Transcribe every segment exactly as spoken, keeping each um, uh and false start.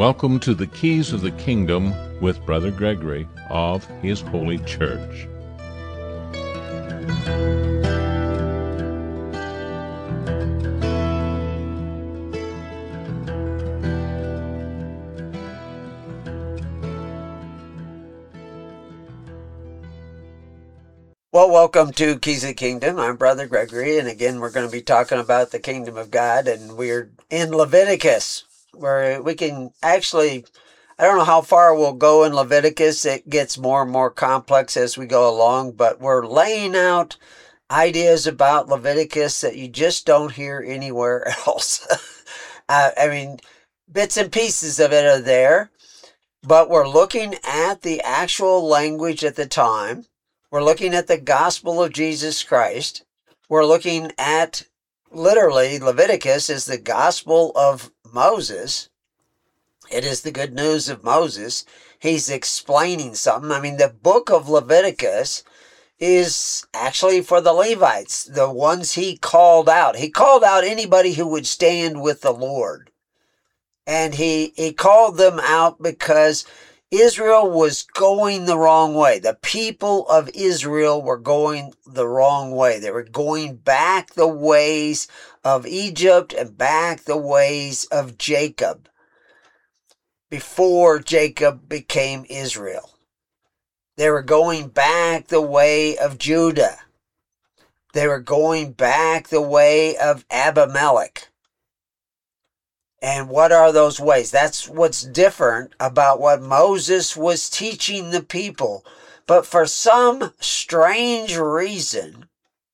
Welcome to the Keys of the Kingdom with Brother Gregory of His Holy Church. Well, welcome to Keys of the Kingdom. I'm Brother Gregory, and again, we're going to be talking about the Kingdom of God, and we're in Leviticus, where we can actually, I don't know how far we'll go in Leviticus. It gets more and more complex as we go along, but we're laying out ideas about Leviticus that you just don't hear anywhere else. uh, I mean, bits and pieces of it are there, but we're looking at the actual language at the time. We're looking at the gospel of Jesus Christ. We're looking at, literally, Leviticus is the gospel of Moses. It is the good news of Moses. He's explaining something. I mean, the book of Leviticus is actually for the Levites, the ones he called out. He called out anybody who would stand with the Lord. And he, he called them out because Israel was going the wrong way. The people of Israel were going the wrong way. They were going back the ways of Egypt and back the ways of Jacob before Jacob became Israel. They were going back the way of Judah. They were going back the way of Abimelech. And what are those ways? That's what's different about what Moses was teaching the people. But for some strange reason,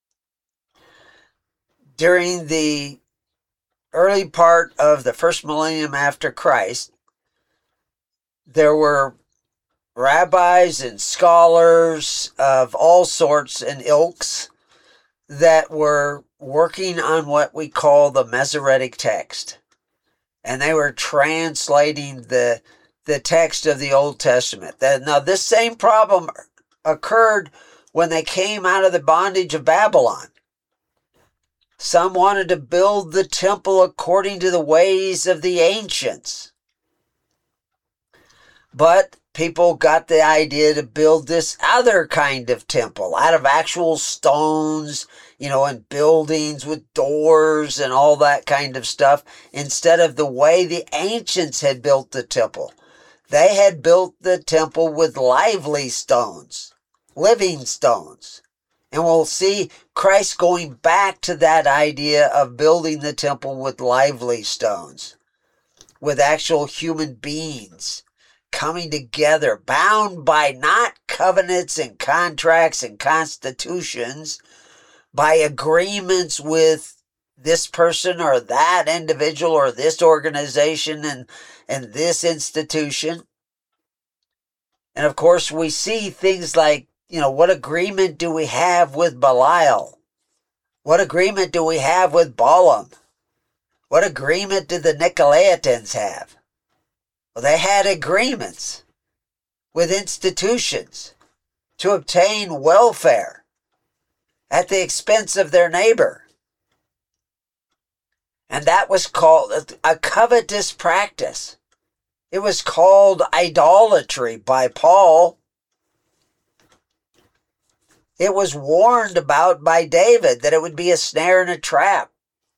during the early part of the first millennium after Christ, there were rabbis and scholars of all sorts and ilks that were working on what we call the Masoretic text. And they were translating the the text of the Old Testament. Now, this same problem occurred when they came out of the bondage of Babylon. Some wanted to build the temple according to the ways of the ancients. But people got the idea to build this other kind of temple out of actual stones, you know, and buildings with doors and all that kind of stuff, instead of the way the ancients had built the temple. They had built the temple with lively stones, living stones. And we'll see Christ going back to that idea of building the temple with lively stones, with actual human beings coming together, bound by not covenants and contracts and constitutions, by agreements with this person or that individual or this organization and, and this institution. And of course, we see things like, you know, what agreement do we have with Belial? What agreement do we have with Balaam? What agreement did the Nicolaitans have? Well, they had agreements with institutions to obtain welfare at the expense of their neighbor. And that was called a covetous practice. It was called idolatry by Paul. It was warned about by David that it would be a snare and a trap.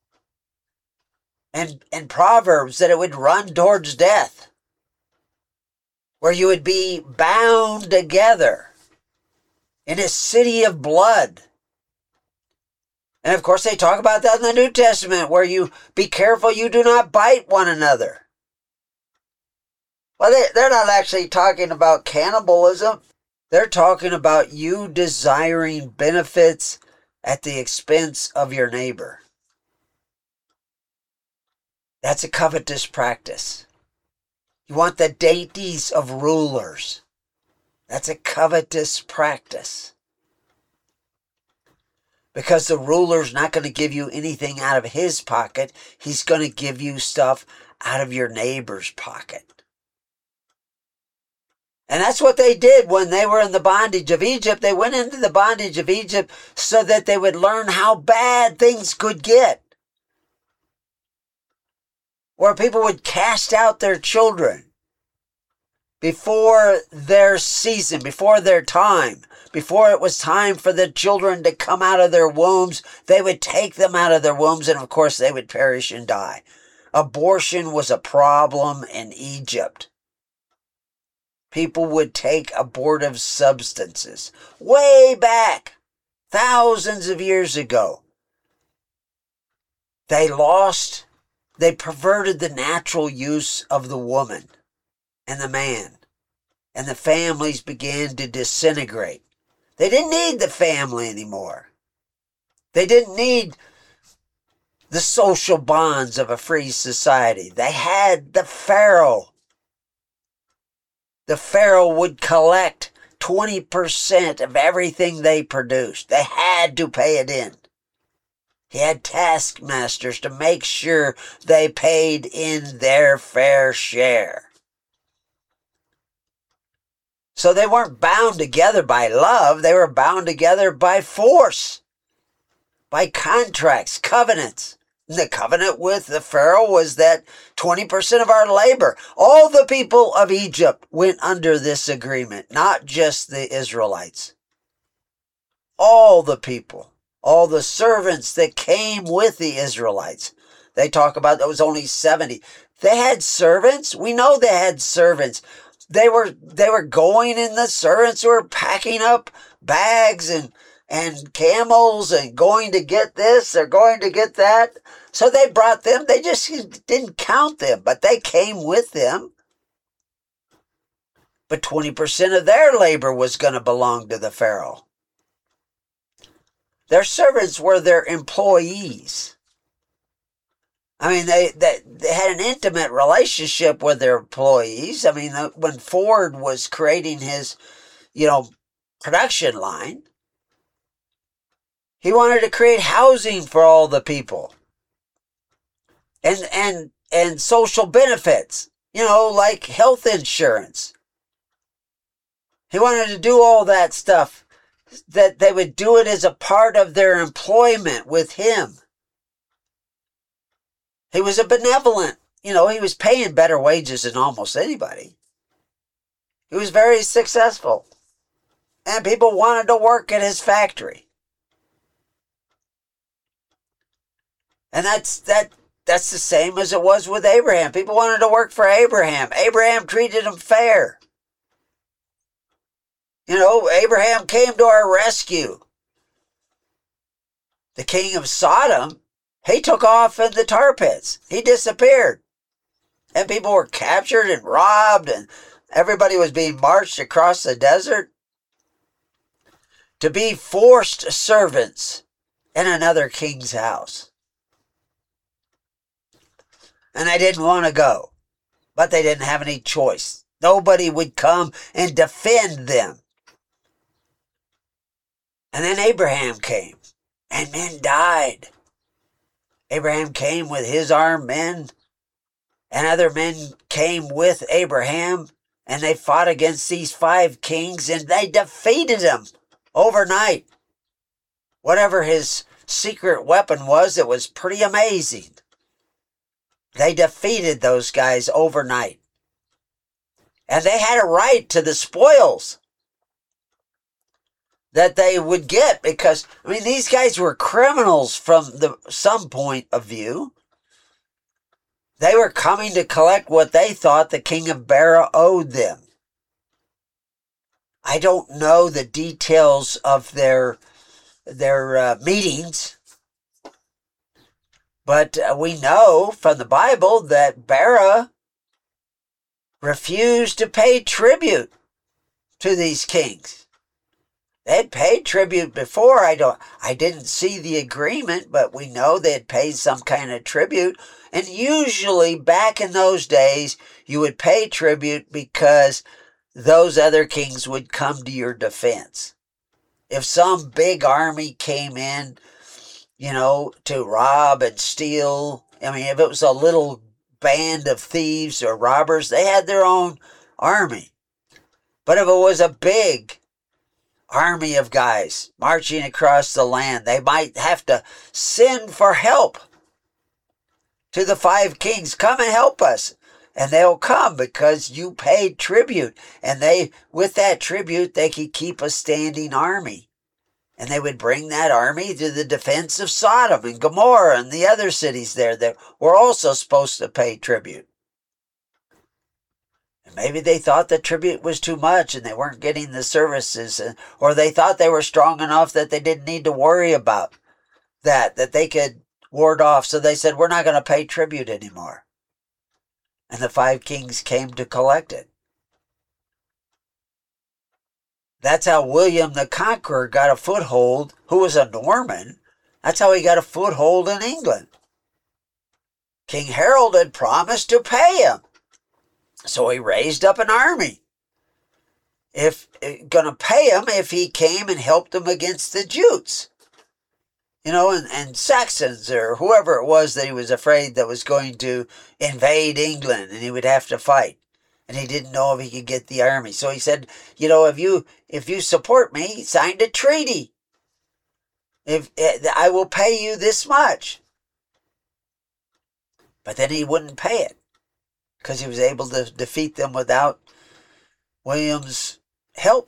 And in Proverbs that it would run towards death, where you would be bound together in a city of blood. And of course, they talk about that in the New Testament, where you be careful you do not bite one another. Well, they, they're not actually talking about cannibalism. They're talking about you desiring benefits at the expense of your neighbor. That's a covetous practice. You want the dainties of rulers. That's a covetous practice. Because the ruler's not going to give you anything out of his pocket. He's going to give you stuff out of your neighbor's pocket. And that's what they did when they were in the bondage of Egypt. They went into the bondage of Egypt so that they would learn how bad things could get. where people would cast out their children before their season, before their time, before it was time for the children to come out of their wombs. They would take them out of their wombs, and of course they would perish and die. Abortion was a problem in Egypt. People would take abortive substances way back, thousands of years ago. They lost, they perverted the natural use of the woman and the man, and the families began to disintegrate. They didn't need the family anymore. They didn't need the social bonds of a free society. They had the Pharaoh. The Pharaoh would collect twenty percent of everything they produced. They had to pay it in. He had taskmasters to make sure they paid in their fair share. So they weren't bound together by love. They were bound together by force, by contracts, covenants. And the covenant with the Pharaoh was that twenty percent of our labor, all the people of Egypt went under this agreement, not just the Israelites. All the people, all the servants that came with the Israelites. They talk about there was only seventy. They had servants. We know they had servants. They were they were going in the servants were packing up bags and and camels and going to get this, they're going to get that. So they brought them, they just didn't count them, but they came with them. But twenty percent of their labor was going to belong to the Pharaoh. Their servants were their employees. I mean, they, they, they had an intimate relationship with their employees. I mean, when Ford was creating his, you know, production line, he wanted to create housing for all the people. And and and social benefits, you know, like health insurance. He wanted to do all that stuff, that they would do it as a part of their employment with him. He was a benevolent, you know, he was paying better wages than almost anybody. He was very successful. And people wanted to work at his factory. And that's that. That's the same as it was with Abraham. People wanted to work for Abraham. Abraham treated them fair. You know, Abraham came to our rescue. The king of Sodom, he took off in the tar pits. He disappeared. And people were captured and robbed, and everybody was being marched across the desert to be forced servants in another king's house. And they didn't want to go, but they didn't have any choice. Nobody would come and defend them. And then Abraham came, and men died. Abraham came with his armed men, and other men came with Abraham, and they fought against these five kings, and they defeated them overnight. Whatever his secret weapon was, it was pretty amazing. They defeated those guys overnight. And they had a right to the spoils that they would get because, I mean, these guys were criminals from the some point of view. They were coming to collect what they thought the king of Bera owed them. I don't know the details of their, their uh, meetings. But uh, we know from the Bible that Bera refused to pay tribute to these kings. They had paid tribute before. I don't, I didn't see the agreement, but we know they had paid some kind of tribute. And usually back in those days, you would pay tribute because those other kings would come to your defense. If some big army came in, you know, to rob and steal. I mean, if it was a little band of thieves or robbers, they had their own army. But if it was a big army of guys marching across the land, they might have to send for help. to the five kings, come and help us. And they'll come because you paid tribute. And they, with that tribute, they could keep a standing army. And they would bring that army to the defense of Sodom and Gomorrah and the other cities there that were also supposed to pay tribute. And maybe they thought the tribute was too much and they weren't getting the services, or they thought they were strong enough that they didn't need to worry about that, that they could ward off. So they said, we're not going to pay tribute anymore. And the five kings came to collect it. That's how William the Conqueror got a foothold, who was a Norman. That's how he got a foothold in England. King Harold had promised to pay him. So he raised up an army. If going to pay him if he came and helped them against the Jutes. You know, and, and Saxons or whoever it was that he was afraid that was going to invade England and he would have to fight. And he didn't know if he could get the army. So he said, you know, if you if you support me, he signed a treaty. If I will pay you this much. But then he wouldn't pay it because he was able to defeat them without William's help.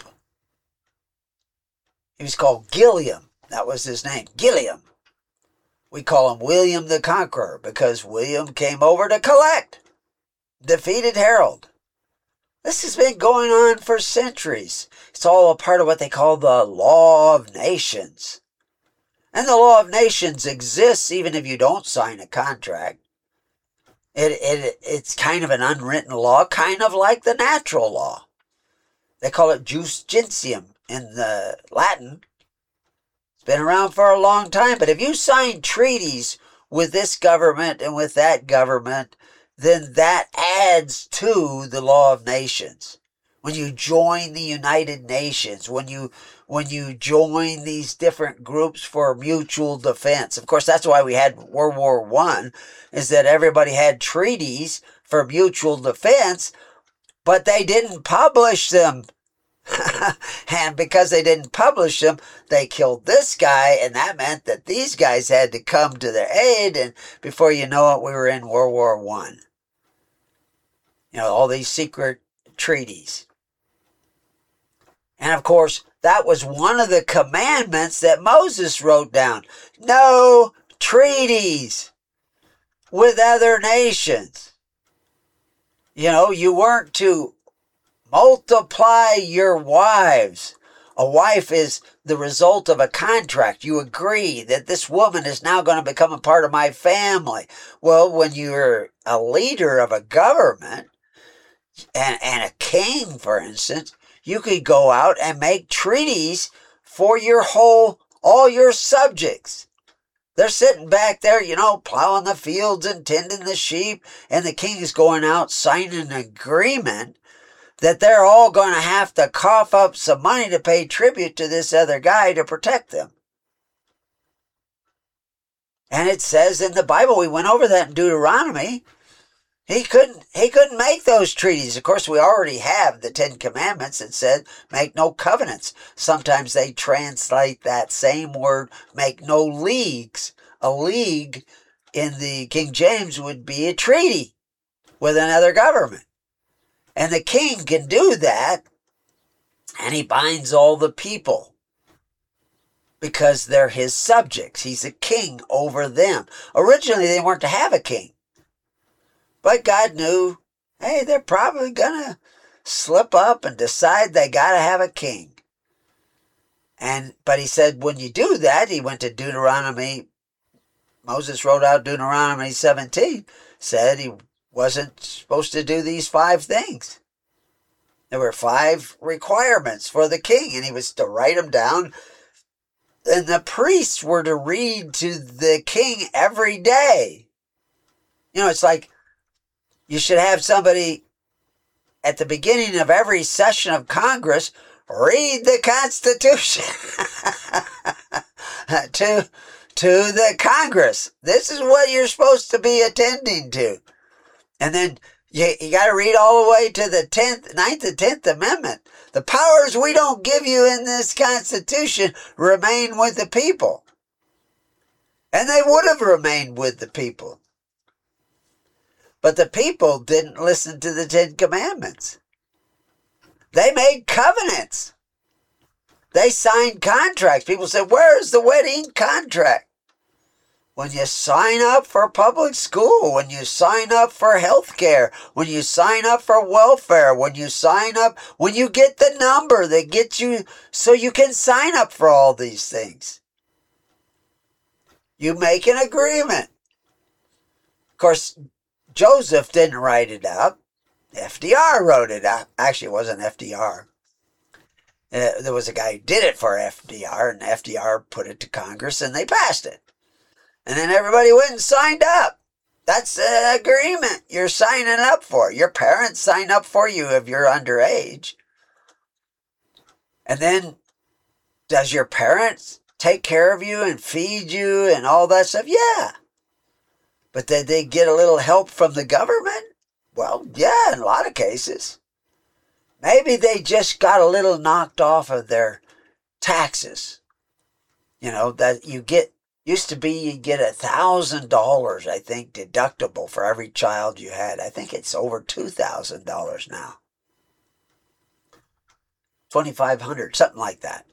He was called Gilliam. That was his name, Gilliam. We call him William the Conqueror because William came over to collect, defeated Harold. This has been going on for centuries. It's all a part of what they call the Law of Nations. And the Law of Nations exists even if you don't sign a contract. It, it It's kind of an unwritten law, kind of like the natural law. They call it jus gentium in the Latin. It's been around for a long time, but if you sign treaties with this government and with that government, then that adds to the Law of Nations. When you join the United Nations, when you when you join these different groups for mutual defense. Of course, that's why we had World War One, is that everybody had treaties for mutual defense, but they didn't publish them. And because they didn't publish them, they killed this guy, and that meant that these guys had to come to their aid, and before you know it, we were in World War One. You know, all these secret treaties. And of course, that was one of the commandments that Moses wrote down. No treaties with other nations. You know, you weren't to multiply your wives. A wife is the result of a contract. You agree that this woman is now going to become a part of my family. Well, when you're a leader of a government, and, and a king, for instance, you could go out and make treaties for your whole, all your subjects. They're sitting back there, you know, plowing the fields and tending the sheep, and the king is going out signing an agreement that they're all going to have to cough up some money to pay tribute to this other guy to protect them. And it says in the Bible, we went over that in Deuteronomy, He couldn't he couldn't make those treaties. Of course, we already have the Ten Commandments that said, make no covenants. Sometimes they translate that same word, make no leagues. A league in the King James would be a treaty with another government. And the king can do that, and he binds all the people because they're his subjects. He's a king over them. Originally, they weren't to have a king. But God knew, hey, they're probably going to slip up and decide they got to have a king. And But he said, when you do that, he went to Deuteronomy. Moses wrote out Deuteronomy seventeen, said he wasn't supposed to do these five things. There were five requirements for the king, and he was to write them down. And the priests were to read to the king every day. You know, it's like, you should have somebody at the beginning of every session of Congress read the Constitution to, to the Congress. This is what you're supposed to be attending to. And then you, you got to read all the way to the tenth, ninth and tenth Amendment. The powers we don't give you in this Constitution remain with the people. And they would have remained with the people. But the people didn't listen to the Ten Commandments. They made covenants. They signed contracts. People said, where's the wedding contract? When you sign up for public school, when you sign up for health care, when you sign up for welfare, when you sign up, when you get the number that gets you so you can sign up for all these things. You make an agreement. Of course, Joseph didn't write it up. F D R wrote it up. Actually, it wasn't F D R. Uh, there was a guy who did it for F D R, and F D R put it to Congress, and they passed it. And then everybody went and signed up. That's an agreement you're signing up for. Your parents sign up for you if you're underage. And then, does your parents take care of you and feed you and all that stuff? Yeah. But did they get a little help from the government? Well, yeah, in a lot of cases. Maybe they just got a little knocked off of their taxes. You know, that you get, used to be you get a thousand dollars, I think, deductible for every child you had. I think it's over two thousand dollars now. twenty-five hundred dollars, something like that.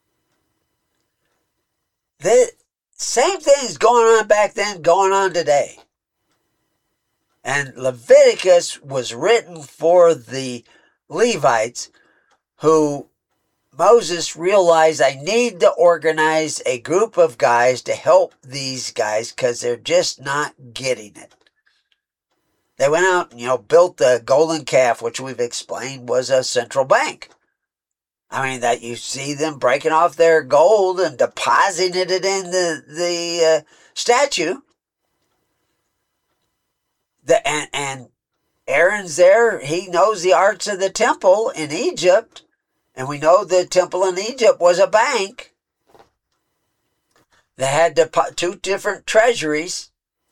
The same thing's going on back then, going on today. And Leviticus was written for the Levites who Moses realized, I need to organize a group of guys to help these guys because they're just not getting it. They went out and, you know, built the golden calf, which we've explained was a central bank. I mean, that you see them breaking off their gold and depositing it in the, the uh, statue. The, and, and Aaron's there. He knows the arts of the temple in Egypt. And we know the temple in Egypt was a bank. They had depo- two different treasuries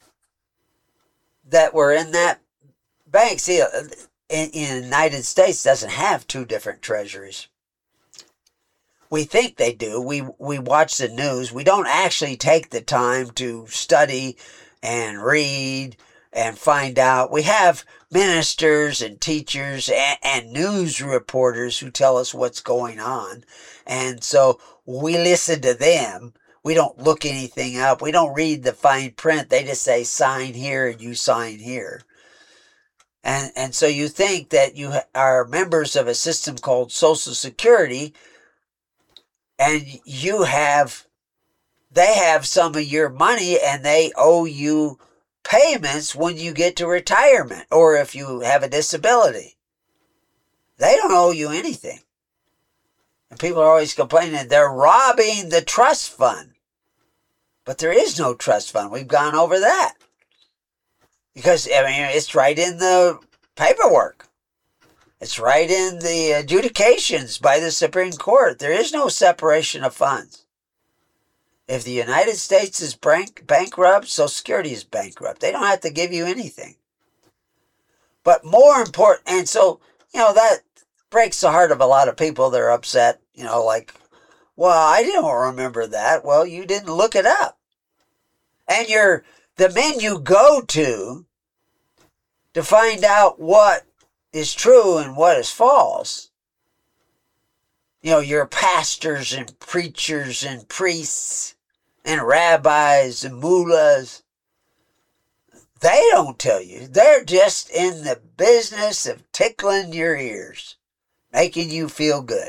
that were in that bank. See, in, in the United States doesn't have two different treasuries. We think they do. We we watch the news. We don't actually take the time to study and read and find out. We have ministers and teachers and, and news reporters who tell us what's going on. And so we listen to them. We don't look anything up. We don't read the fine print. They just say, sign here and you sign here. And, and so you think that you are members of a system called Social Security, and you have, they have some of your money and they owe you payments when you get to retirement or if you have a disability. They don't owe you anything. And people are always complaining they're robbing the trust fund. But there is no trust fund. We've gone over that. Because, I mean, it's right in the paperwork. It's right in the adjudications by the Supreme Court. There is no separation of funds. If the United States is bank- bankrupt, Social Security is bankrupt. They don't have to give you anything. But more important, and so, you know, that breaks the heart of a lot of people. They're upset, you know, like, well, I didn't remember that. Well, you didn't look it up. And you're, the men you go to to find out what is true and what is false, you know, your pastors and preachers and priests and rabbis and mullahs, they don't tell you. They're just in the business of tickling your ears, making you feel good.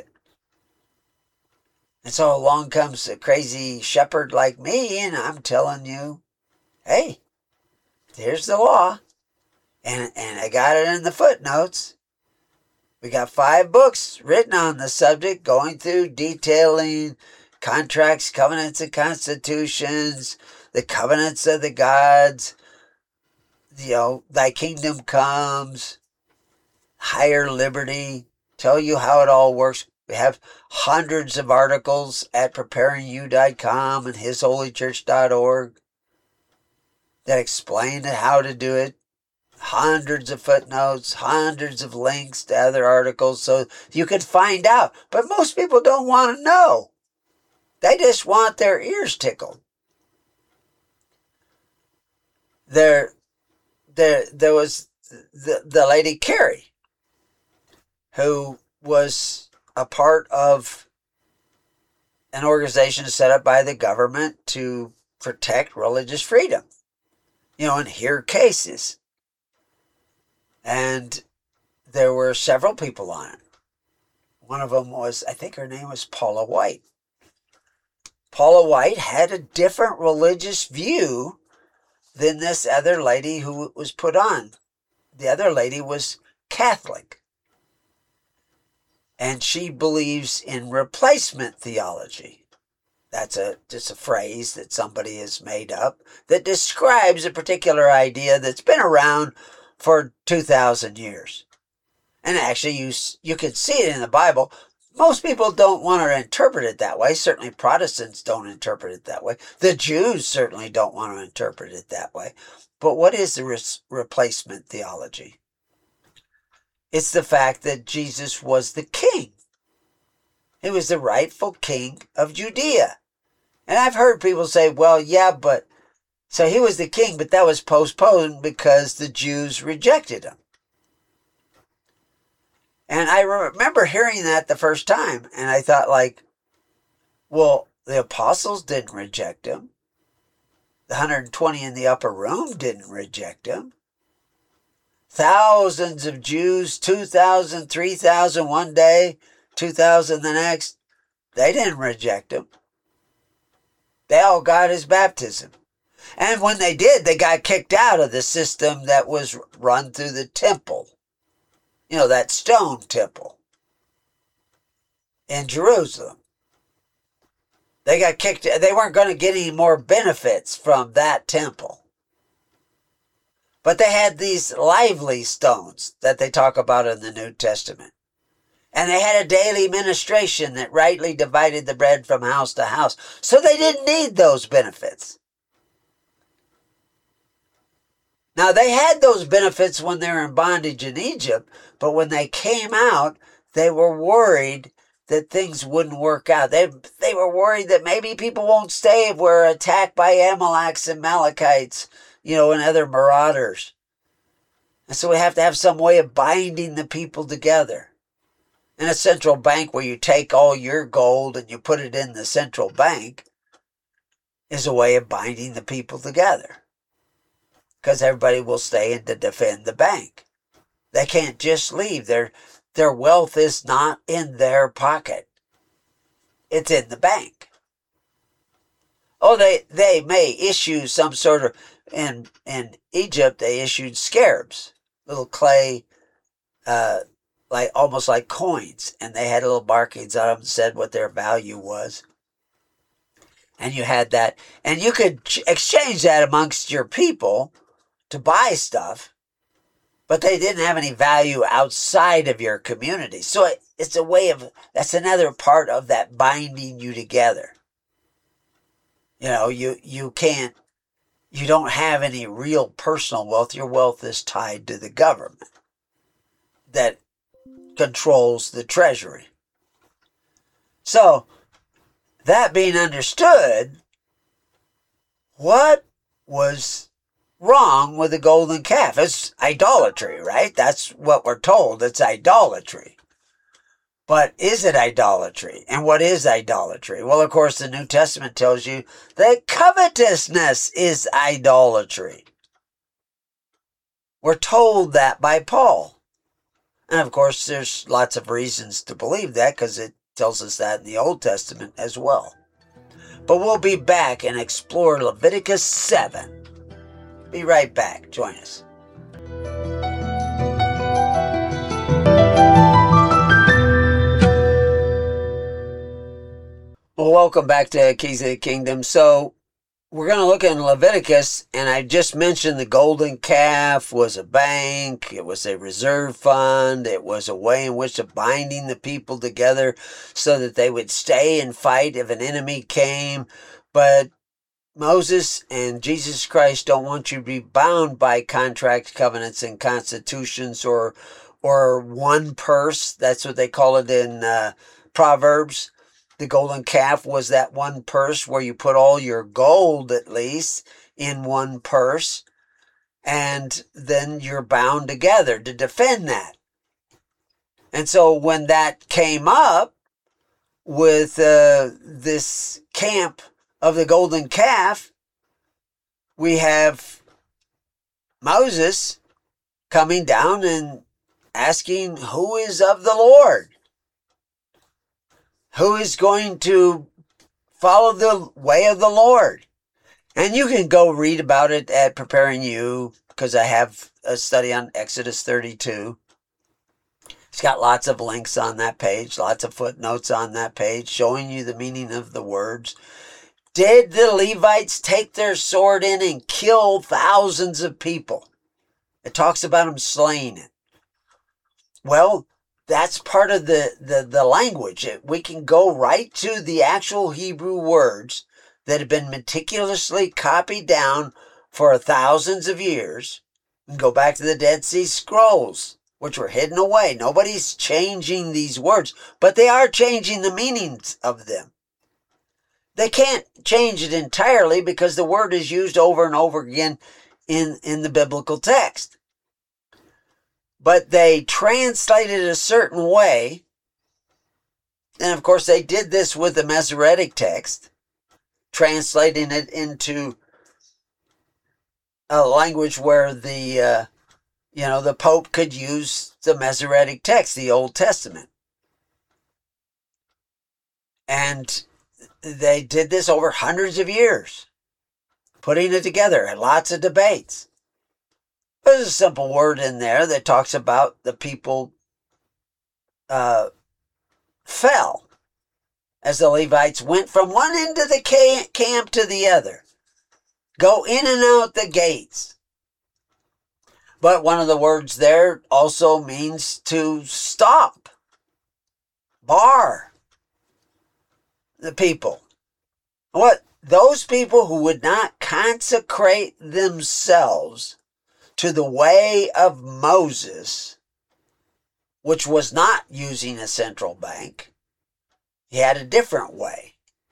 And so along comes a crazy shepherd like me, and I'm telling you, hey, here's the law. And, and I got it in the footnotes. We got five books written on the subject, going through detailing contracts, covenants, and constitutions, the covenants of the gods, you know, thy kingdom comes, higher liberty, tell you how it all works. We have hundreds of articles at preparing you dot com and his holy church dot org that explain how to do it. Hundreds of footnotes, hundreds of links to other articles so you can find out. But most people don't want to know. They just want their ears tickled. They're there there was the, the lady Carrie, who was a part of an organization set up by the government to protect religious freedom, you know, and hear cases. And there were several people on it. One of them was, I think her name was Paula White. Paula White had a different religious view than this other lady who was put on. The other lady was Catholic. And she believes in replacement theology. That's a just a phrase that somebody has made up that describes a particular idea that's been around for two thousand years. And actually, you, you can see it in the Bible. Most people don't want to interpret it that way. Certainly Protestants don't interpret it that way. The Jews certainly don't want to interpret it that way. But what is the re- replacement theology? It's the fact that Jesus was the king. He was the rightful king of Judea. And I've heard people say, well, yeah, but so he was the king, but that was postponed because the Jews rejected him. And I remember hearing that the first time, and I thought, like, well, the apostles didn't reject him. The one hundred twenty in the upper room didn't reject him. Thousands of Jews, two thousand, three thousand one day, two thousand the next, they didn't reject him. They all got his baptism. And when they did, they got kicked out of the system that was run through the temple. You know, that stone temple in Jerusalem. They got kicked. They weren't going to get any more benefits from that temple. But they had these lively stones that they talk about in the New Testament. And they had a daily ministration that rightly divided the bread from house to house. So they didn't need those benefits. Now, they had those benefits when they were in bondage in Egypt, but when they came out, they were worried that things wouldn't work out. They, they were worried that maybe people won't stay if we're attacked by Amalekites and Amalekites, you know, and other marauders. And so we have to have some way of binding the people together. And a central bank where you take all your gold and you put it in the central bank is a way of binding the people together. Because everybody will stay in to defend the bank. They can't just leave. Their, their wealth is not in their pocket. It's in the bank. Oh, they, they may issue some sort of, in, in Egypt, they issued scarabs, little clay, uh, like almost like coins. And they had little markings on them that said what their value was. And you had that. And you could ch- exchange that amongst your people to buy stuff, but they didn't have any value outside of your community. So it, it's a way of, that's another part of that binding you together. You know, you, you can't, you don't have any real personal wealth. Your wealth is tied to the government that controls the treasury. So, that being understood, what was wrong with the golden calf? It's idolatry, right? That's what we're told. It's idolatry. But is it idolatry? And what is idolatry? Well, of course, the New Testament tells you that covetousness is idolatry. We're told that by Paul. And of course, there's lots of reasons to believe that because it tells us that in the Old Testament as well. But we'll be back and explore Leviticus seven. Be right back. Join us. Well, welcome back to Keys of the Kingdom. So, we're going to look in Leviticus, and I just mentioned the golden calf was a bank, it was a reserve fund, it was a way in which of binding the people together so that they would stay and fight if an enemy came. But Moses and Jesus Christ don't want you to be bound by contracts, covenants, and constitutions, or or one purse. That's what they call it in uh, Proverbs. The golden calf was that one purse where you put all your gold, at least, in one purse. And then you're bound together to defend that. And so when that came up with uh, this camp of the golden calf, we have Moses coming down and asking, who is of the Lord? Who is going to follow the way of the Lord? And you can go read about it at Preparing You, because I have a study on Exodus thirty-two. It's got lots of links on that page, lots of footnotes on that page, showing you the meaning of the words. Did the Levites take their sword in and kill thousands of people? It talks about them slaying it. Well, that's part of the, the, the language. We can go right to the actual Hebrew words that have been meticulously copied down for thousands of years, and go back to the Dead Sea Scrolls, which were hidden away. Nobody's changing these words, but they are changing the meanings of them. They can't change it entirely because the word is used over and over again in, in the biblical text. But they translated it a certain way. And of course, they did this with the Masoretic text, translating it into a language where the, uh, you know, the Pope could use the Masoretic text, the Old Testament. And they did this over hundreds of years, putting it together, and lots of debates. There's a simple word in there that talks about the people uh, fell as the Levites went from one end of the camp to the other. Go in and out the gates. But one of the words there also means to stop, bar the people. What? Those people who would not consecrate themselves to the way of Moses, which was not using a central bank. He had a different way.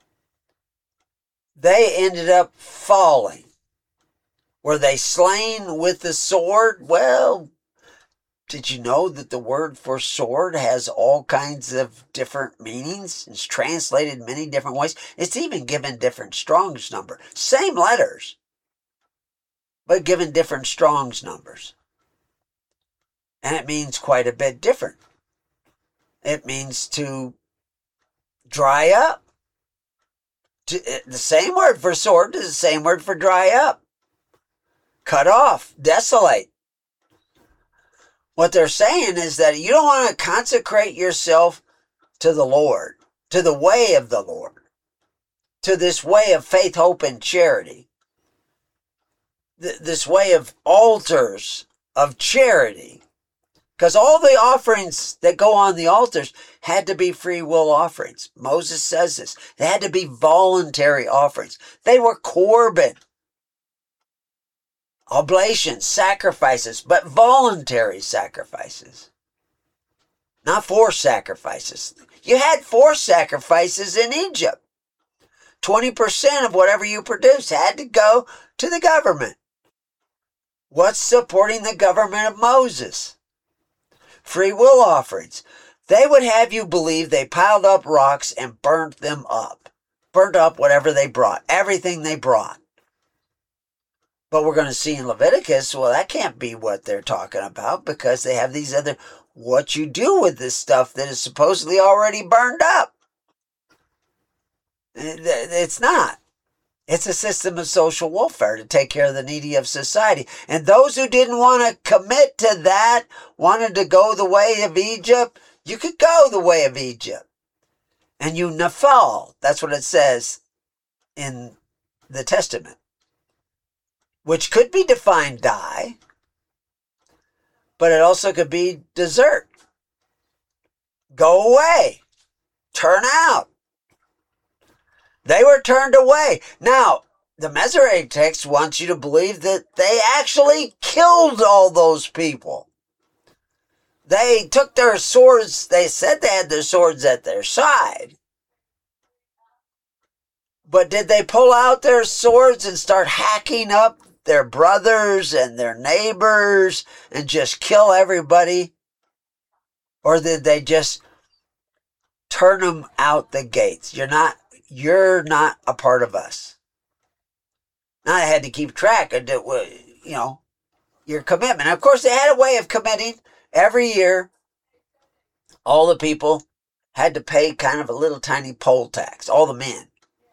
They ended up falling. Were they slain with the sword? Well, did you know that the word for sword has all kinds of different meanings? It's translated many different ways. It's even given different Strong's number. Same letters, but given different Strong's numbers. And it means quite a bit different. It means to dry up. The same word for sword is the same word for dry up. Cut off, desolate. What they're saying is that you don't want to consecrate yourself to the Lord, to the way of the Lord, to this way of faith, hope, and charity. This way of altars of charity. Because all the offerings that go on the altars had to be free will offerings. Moses says this. They had to be voluntary offerings. They were Corban. Oblations, sacrifices, but voluntary sacrifices. Not forced sacrifices. You had forced sacrifices in Egypt. twenty percent of whatever you produced had to go to the government. What's supporting the government of Moses? Free will offerings. They would have you believe they piled up rocks and burnt them up. Burnt up whatever they brought. Everything they brought. But we're going to see in Leviticus, well, that can't be what they're talking about because they have these other, what you do with this stuff that is supposedly already burned up. It's not. It's a system of social welfare to take care of the needy of society. And those who didn't want to commit to that, wanted to go the way of Egypt, you could go the way of Egypt. And you nafal, that's what it says in the Testament. Which could be defined die, but it also could be desert. Go away. Turn out. They were turned away. Now, the Masoretic text wants you to believe that they actually killed all those people. They took their swords, they said they had their swords at their side. But did they pull out their swords and start hacking up their brothers and their neighbors and just kill everybody? Or did they just turn them out the gates? You're not, you're not a part of us. Now I had to keep track of, you know, your commitment. Of course, they had a way of committing. Every year, all the people had to pay kind of a little tiny poll tax, all the men.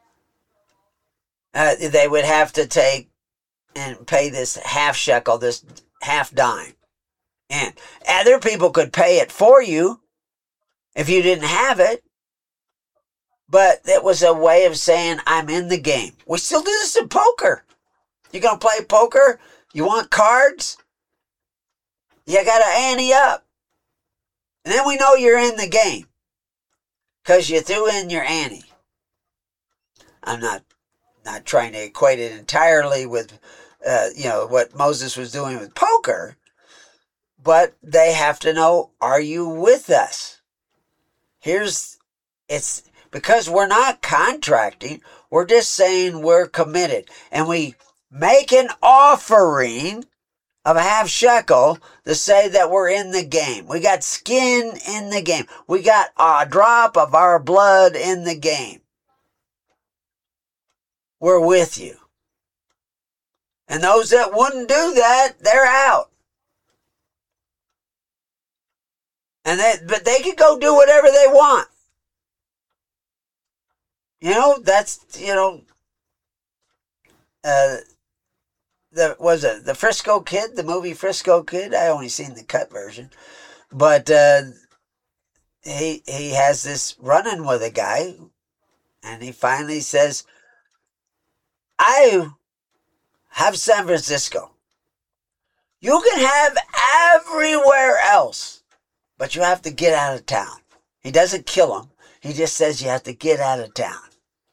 Uh, they would have to take and pay this half shekel, this half dime. And other people could pay it for you if you didn't have it. But it was a way of saying, I'm in the game. We still do this in poker. You going to play poker? You want cards? You got to ante up. And then we know you're in the game because you threw in your ante. I'm not not trying to equate it entirely with, uh, you know, what Moses was doing with poker, but they have to know, are you with us? Here's, it's because we're not contracting, we're just saying we're committed. And we make an offering of a half shekel to say that we're in the game. We got skin in the game. We got a drop of our blood in the game. We're with you. And those that wouldn't do that, they're out. And they, but they could go do whatever they want. You know, that's, you know, uh, the was it the Frisco Kid, the movie Frisco Kid? I only seen the cut version, but uh, he he has this run-in with a guy, and he finally says, "I have San Francisco. You can have everywhere else, but you have to get out of town." He doesn't kill him. He just says you have to get out of town.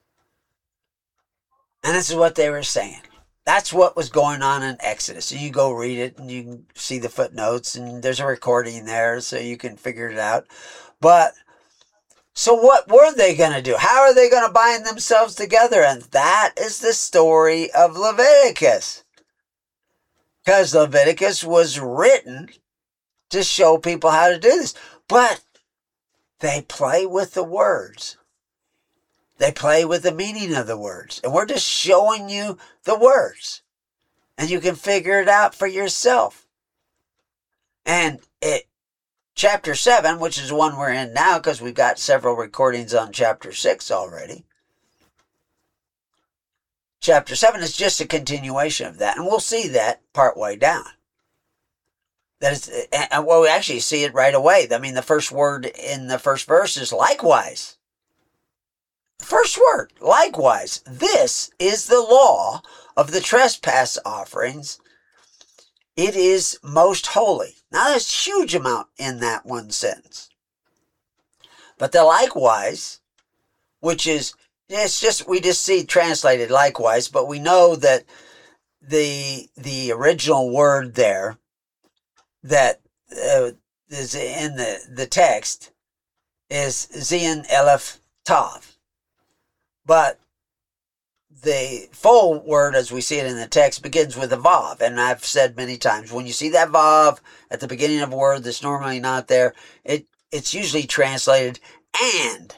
And this is what they were saying. That's what was going on in Exodus. And you go read it and you can see the footnotes and there's a recording there so you can figure it out. But so what were they going to do? How are they going to bind themselves together? And that is the story of Leviticus. Because Leviticus was written to show people how to do this. But they play with the words. They play with the meaning of the words. And we're just showing you the words. And you can figure it out for yourself. And it, chapter seven, which is the one we're in now, because we've got several recordings on chapter six already. Chapter seven is just a continuation of that. And we'll see that partway down. That is, and well, we actually see it right away. I mean, the first word in the first verse is likewise. First word, likewise. This is the law of the trespass offerings. It is most holy. Now, there's a huge amount in that one sentence. But the likewise, which is, it's just, we just see translated likewise, but we know that the the original word there that uh, is in the, the text is Zion Elef Tav. But the full word, as we see it in the text, begins with a vav. And I've said many times, when you see that vav at the beginning of a word that's normally not there, it it's usually translated and.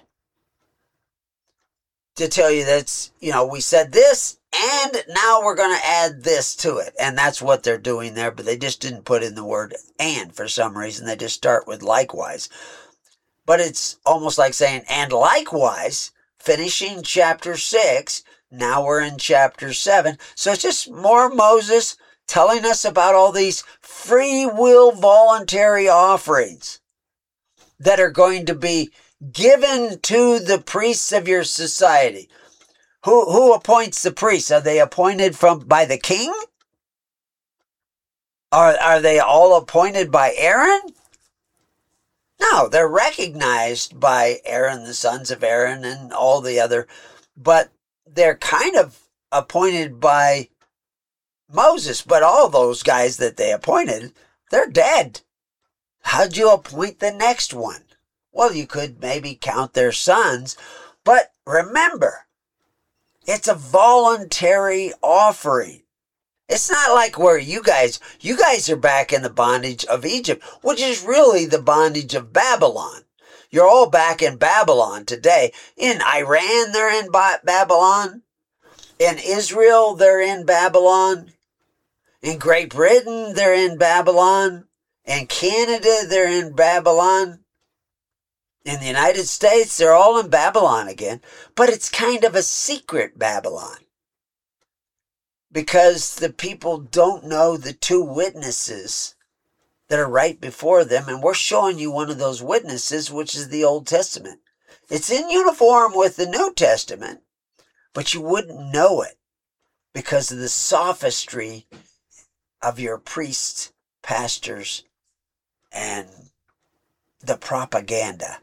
To tell you that's, you know, we said this, and now we're going to add this to it. And that's what they're doing there, but they just didn't put in the word and for some reason. They just start with likewise. But it's almost like saying, and likewise, finishing chapter six, now we're in chapter seven. So it's just more Moses telling us about all these free will voluntary offerings that are going to be given to the priests of your society. Who who appoints the priests? Are they appointed from by the king? Are, are they all appointed by Aaron? No, they're recognized by Aaron, the sons of Aaron, and all the other, but they're kind of appointed by Moses. But all those guys that they appointed, they're dead. How'd you appoint the next one? Well, you could maybe count their sons, but remember, it's a voluntary offering. It's not like where you guys, you guys are back in the bondage of Egypt, which is really the bondage of Babylon. You're all back in Babylon today. In Iran, they're in Babylon. In Israel, they're in Babylon. In Great Britain, they're in Babylon. In Canada, they're in Babylon. In the United States, they're all in Babylon again. But it's kind of a secret Babylon. Because the people don't know the two witnesses that are right before them. And we're showing you one of those witnesses, which is the Old Testament. It's in uniform with the New Testament, but you wouldn't know it because of the sophistry of your priests, pastors, and the propaganda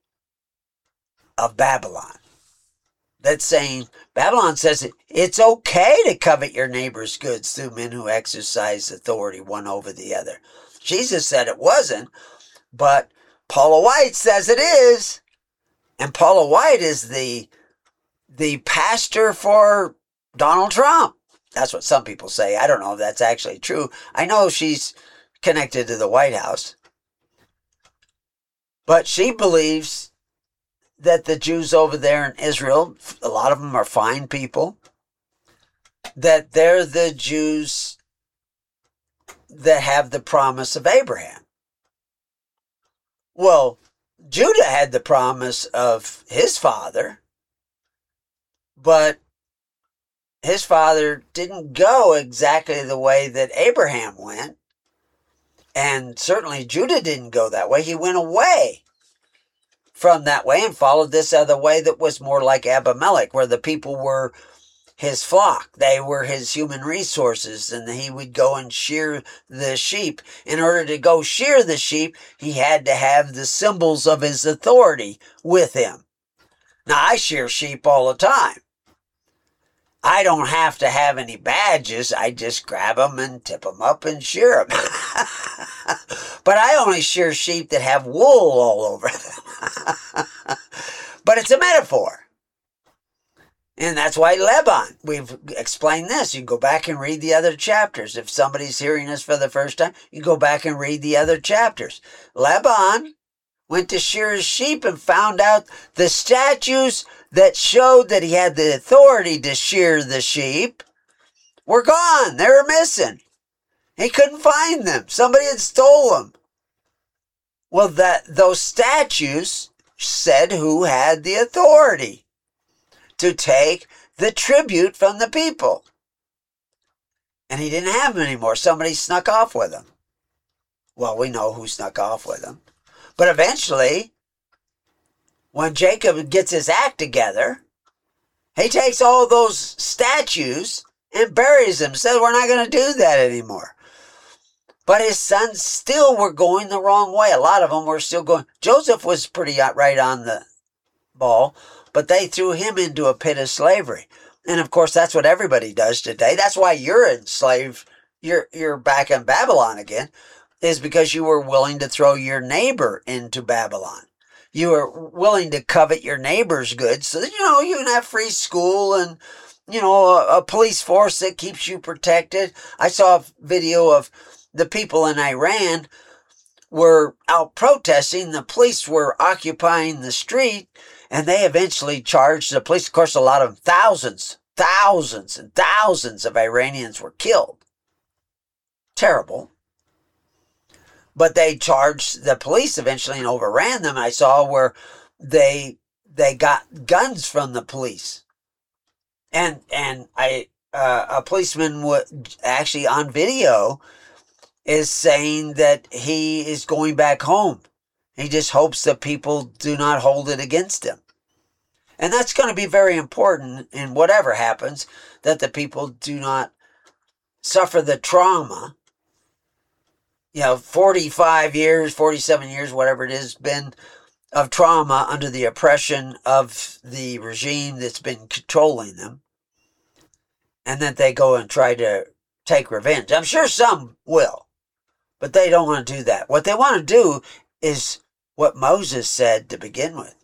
of Babylon. That's saying, Babylon says it, it's okay to covet your neighbor's goods through men who exercise authority one over the other. Jesus said it wasn't, but Paula White says it is. And Paula White is the, the pastor for Donald Trump. That's what some people say. I don't know if that's actually true. I know she's connected to the White House. But she believes that the Jews over there in Israel, a lot of them are fine people, that they're the Jews that have the promise of Abraham. Well, Judah had the promise of his father, but his father didn't go exactly the way that Abraham went, and certainly Judah didn't go that way. He went away from that way and followed this other way that was more like Abimelech, where the people were his flock. They were his human resources, and he would go and shear the sheep. In order to go shear the sheep, he had to have the symbols of his authority with him. Now, I shear sheep all the time. I don't have to have any badges. I just grab them and tip them up and shear them. But I only shear sheep that have wool all over them. But it's a metaphor. And that's why Lebanon, we've explained this. You can go back and read the other chapters. If somebody's hearing this for the first time, you go back and read the other chapters. Lebanon went to shear his sheep and found out the statues that showed that he had the authority to shear the sheep were gone. They were missing. He couldn't find them. Somebody had stole them. Well, that those statues said who had the authority to take the tribute from the people. And he didn't have them anymore. Somebody snuck off with them. Well, we know who snuck off with them. But eventually, when Jacob gets his act together, he takes all those statues and buries them. Says, we're not going to do that anymore. But his sons still were going the wrong way. A lot of them were still going. Joseph was pretty right on the ball, but they threw him into a pit of slavery. And of course, that's what everybody does today. That's why you're enslaved. You're, you're back in Babylon again, is because you were willing to throw your neighbor into Babylon. You were willing to covet your neighbor's goods so that, you know, you can have free school and, you know, a, a police force that keeps you protected. I saw a video of the people in Iran were out protesting. The police were occupying the street, and they eventually charged the police. Of course, a lot of them, thousands, thousands and thousands of Iranians were killed. Terrible. But they charged the police eventually and overran them. I saw where they they got guns from the police. And and I uh, a policeman would actually on video is saying that he is going back home. He just hopes that people do not hold it against him. And that's going to be very important in whatever happens, that the people do not suffer the trauma. You know, forty-five years, forty-seven years, whatever it has been, of trauma under the oppression of the regime that's been controlling them. And that they go and try to take revenge. I'm sure some will, but they don't want to do that. What they want to do is what Moses said to begin with.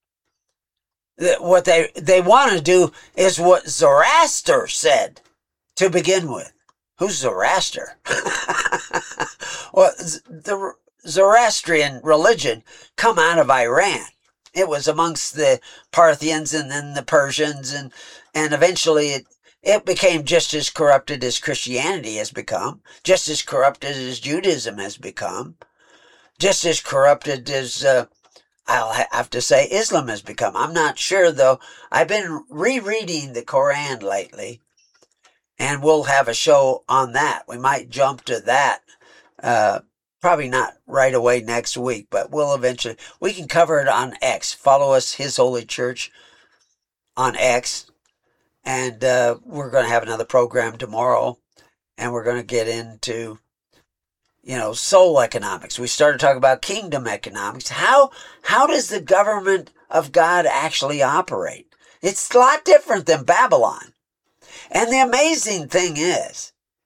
What they, they want to do is what Zoroaster said to begin with. Who's Zoroaster? Well, the Zoroastrian religion come out of Iran. It was amongst the Parthians and then the Persians, and, and eventually it, it became just as corrupted as Christianity has become, just as corrupted as Judaism has become, just as corrupted as, uh, I'll have to say, Islam has become. I'm not sure, though. I've been rereading the Quran lately, and we'll have a show on that. We might jump to that. Uh, Probably not right away next week, but we'll eventually. We can cover it on X. Follow us, His Holy Church, on X. And uh, we're going to have another program tomorrow. And we're going to get into, you know, soul economics. We started talking about kingdom economics. How, how does the government of God actually operate? It's a lot different than Babylon. And the amazing thing is,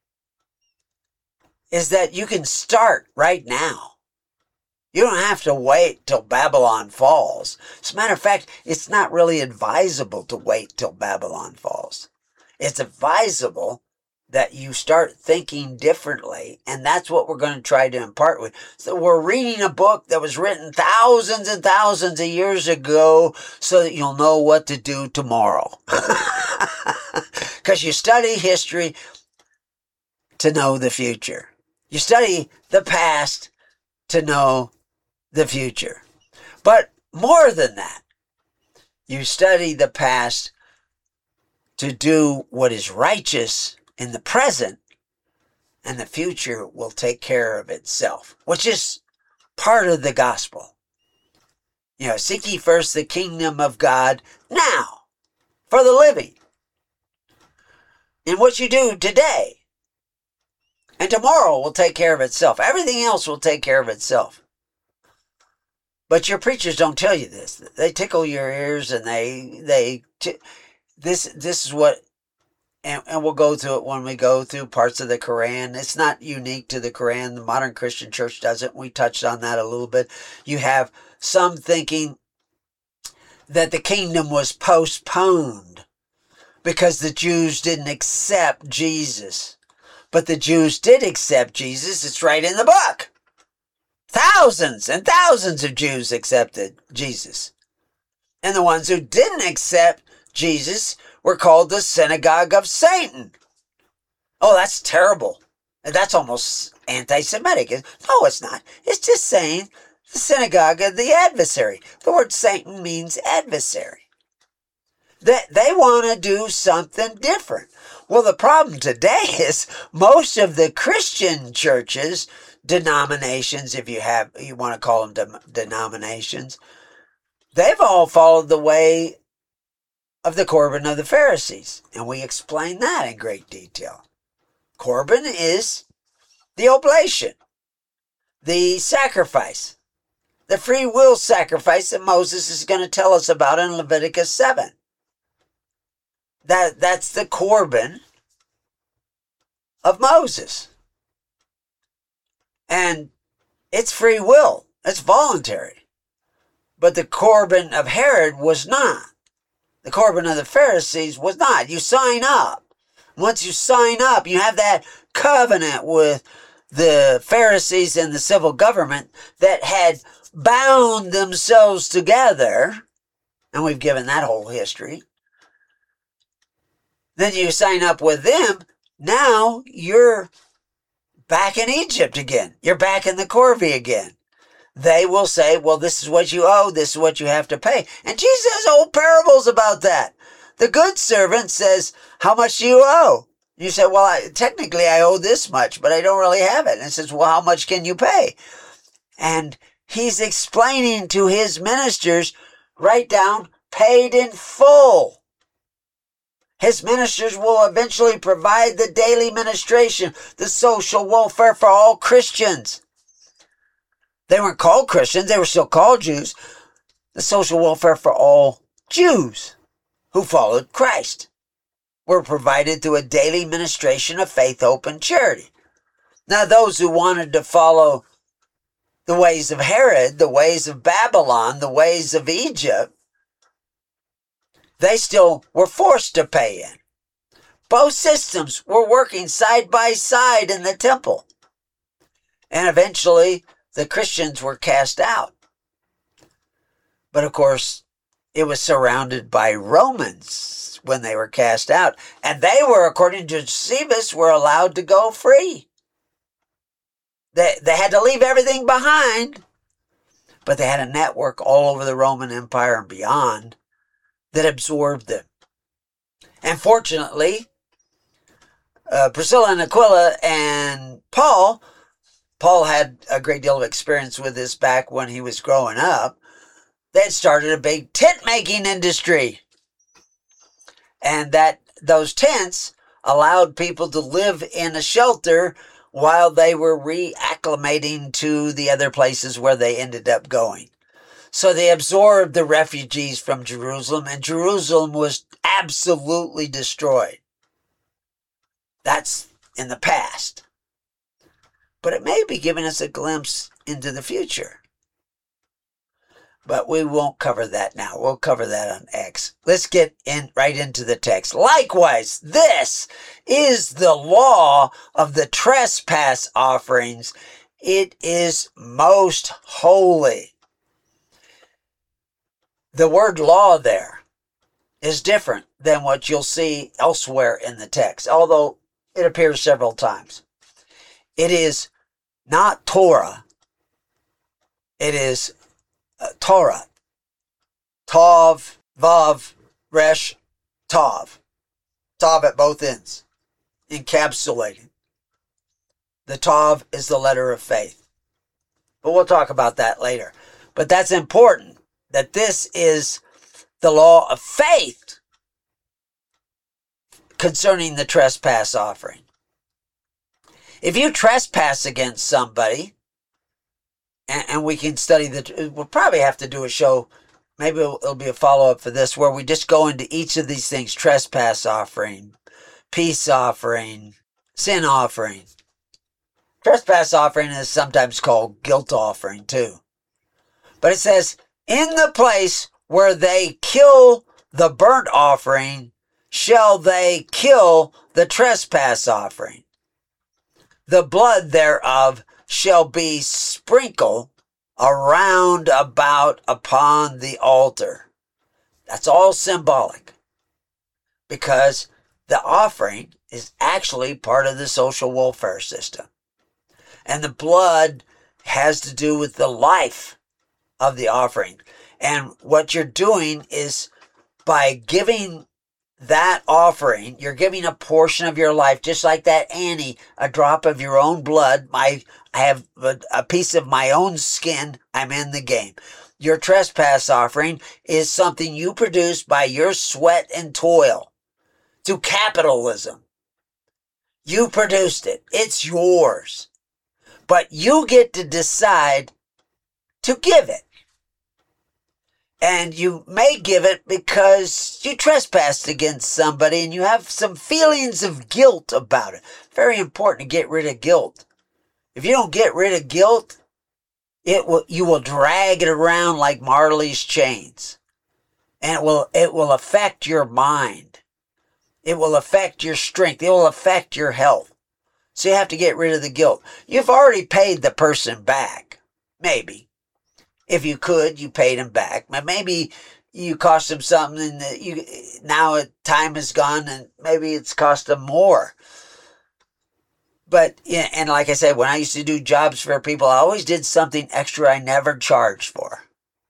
is that you can start right now. You don't have to wait till Babylon falls. As a matter of fact, it's not really advisable to wait till Babylon falls. It's advisable that you start thinking differently, and that's what we're going to try to impart with. So we're reading a book that was written thousands and thousands of years ago so that you'll know what to do tomorrow. Because you study history to know the future. You study the past to know the future. But more than that, you study the past to do what is righteous in the present, and the future will take care of itself, which is part of the gospel. You know, seek ye first the kingdom of God now for the living. And what you do today and tomorrow will take care of itself. Everything else will take care of itself. But your preachers don't tell you this. They tickle your ears, and they they t- this this is what, and, and we'll go through it when we go through parts of the Quran. It's not unique to the Quran. The modern Christian church doesn't. We touched on that a little bit. You have some thinking that the kingdom was postponed because the Jews didn't accept Jesus. But the Jews did accept Jesus. It's right in the book. Thousands and thousands of Jews accepted Jesus. And the ones who didn't accept Jesus were called the synagogue of Satan. Oh, that's terrible. That's almost anti-Semitic. No, it's not. It's just saying the synagogue of the adversary. The word Satan means adversary. They, they want to do something different. Well, the problem today is most of the Christian churches, denominations, if you have, you want to call them de- denominations, they've all followed the way of the Corban of the Pharisees. And we explain that in great detail. Corban is the oblation, the sacrifice, the free will sacrifice that Moses is going to tell us about in Leviticus seven. That, that's the Corban of Moses. And it's free will. It's voluntary. But the Corban of Herod was not. The Corban of the Pharisees was not. You sign up. Once you sign up, you have that covenant with the Pharisees and the civil government that had bound themselves together. And we've given that whole history. Then you sign up with them. Now you're back in Egypt again. You're back in the corvée again. They will say, well, this is what you owe. This is what you have to pay. And Jesus has whole parables about that. The good servant says, how much do you owe? You say, well, I, technically I owe this much, but I don't really have it. And it says, well, how much can you pay? And he's explaining to his ministers, write down, paid in full. His ministers will eventually provide the daily ministration, the social welfare for all Christians. They weren't called Christians, they were still called Jews. The social welfare for all Jews who followed Christ were provided through a daily ministration of faith, hope, and charity. Now, those who wanted to follow the ways of Herod, the ways of Babylon, the ways of Egypt, they still were forced to pay in. Both systems were working side by side in the temple. And eventually, the Christians were cast out. But of course, it was surrounded by Romans when they were cast out. And they were, according to Josephus, were allowed to go free. They, they had to leave everything behind. But they had a network all over the Roman Empire and beyond that absorbed them. And fortunately, uh, Priscilla and Aquila and Paul, Paul had a great deal of experience with this back when he was growing up. They had started a big tent-making industry. And that those tents allowed people to live in a shelter while they were reacclimating to the other places where they ended up going. So they absorbed the refugees from Jerusalem, and Jerusalem was absolutely destroyed. That's in the past. But it may be giving us a glimpse into the future. But we won't cover that now. We'll cover that on X. Let's get in right into the text. Likewise, this is the law of the trespass offerings. It is most holy. The word law there is different than what you'll see elsewhere in the text, although it appears several times. It is not Torah. It is uh, Torah. Tav, Vav, Resh, Tav. Tav at both ends. Encapsulated. The Tav is the letter of faith. But we'll talk about that later. But that's important, that this is the law of faith concerning the trespass offering. If you trespass against somebody, and, and we can study the, we'll probably have to do a show, maybe it'll, it'll be a follow-up for this, where we just go into each of these things: trespass offering, peace offering, sin offering. Trespass offering is sometimes called guilt offering too. But it says, in the place where they kill the burnt offering, shall they kill the trespass offering. The blood thereof shall be sprinkled around about upon the altar. That's all symbolic, because the offering is actually part of the social welfare system. And the blood has to do with the life of the offering. And what you're doing is, by giving that offering, you're giving a portion of your life, just like that Annie, a drop of your own blood. My, I have a, a piece of my own skin. I'm in the game. Your trespass offering is something you produce by your sweat and toil through capitalism. You produced it. It's yours. But you get to decide to give it. And you may give it because you trespassed against somebody and you have some feelings of guilt about it. Very important to get rid of guilt. If you don't get rid of guilt, it will, you will drag it around like Marley's chains. And it will, it will affect your mind. It will affect your strength. It will affect your health. So you have to get rid of the guilt. You've already paid the person back. Maybe. If you could, you paid him back. But maybe you cost him something that you, now time has gone and maybe it's cost him more. But, yeah, and like I said, when I used to do jobs for people, I always did something extra I never charged for.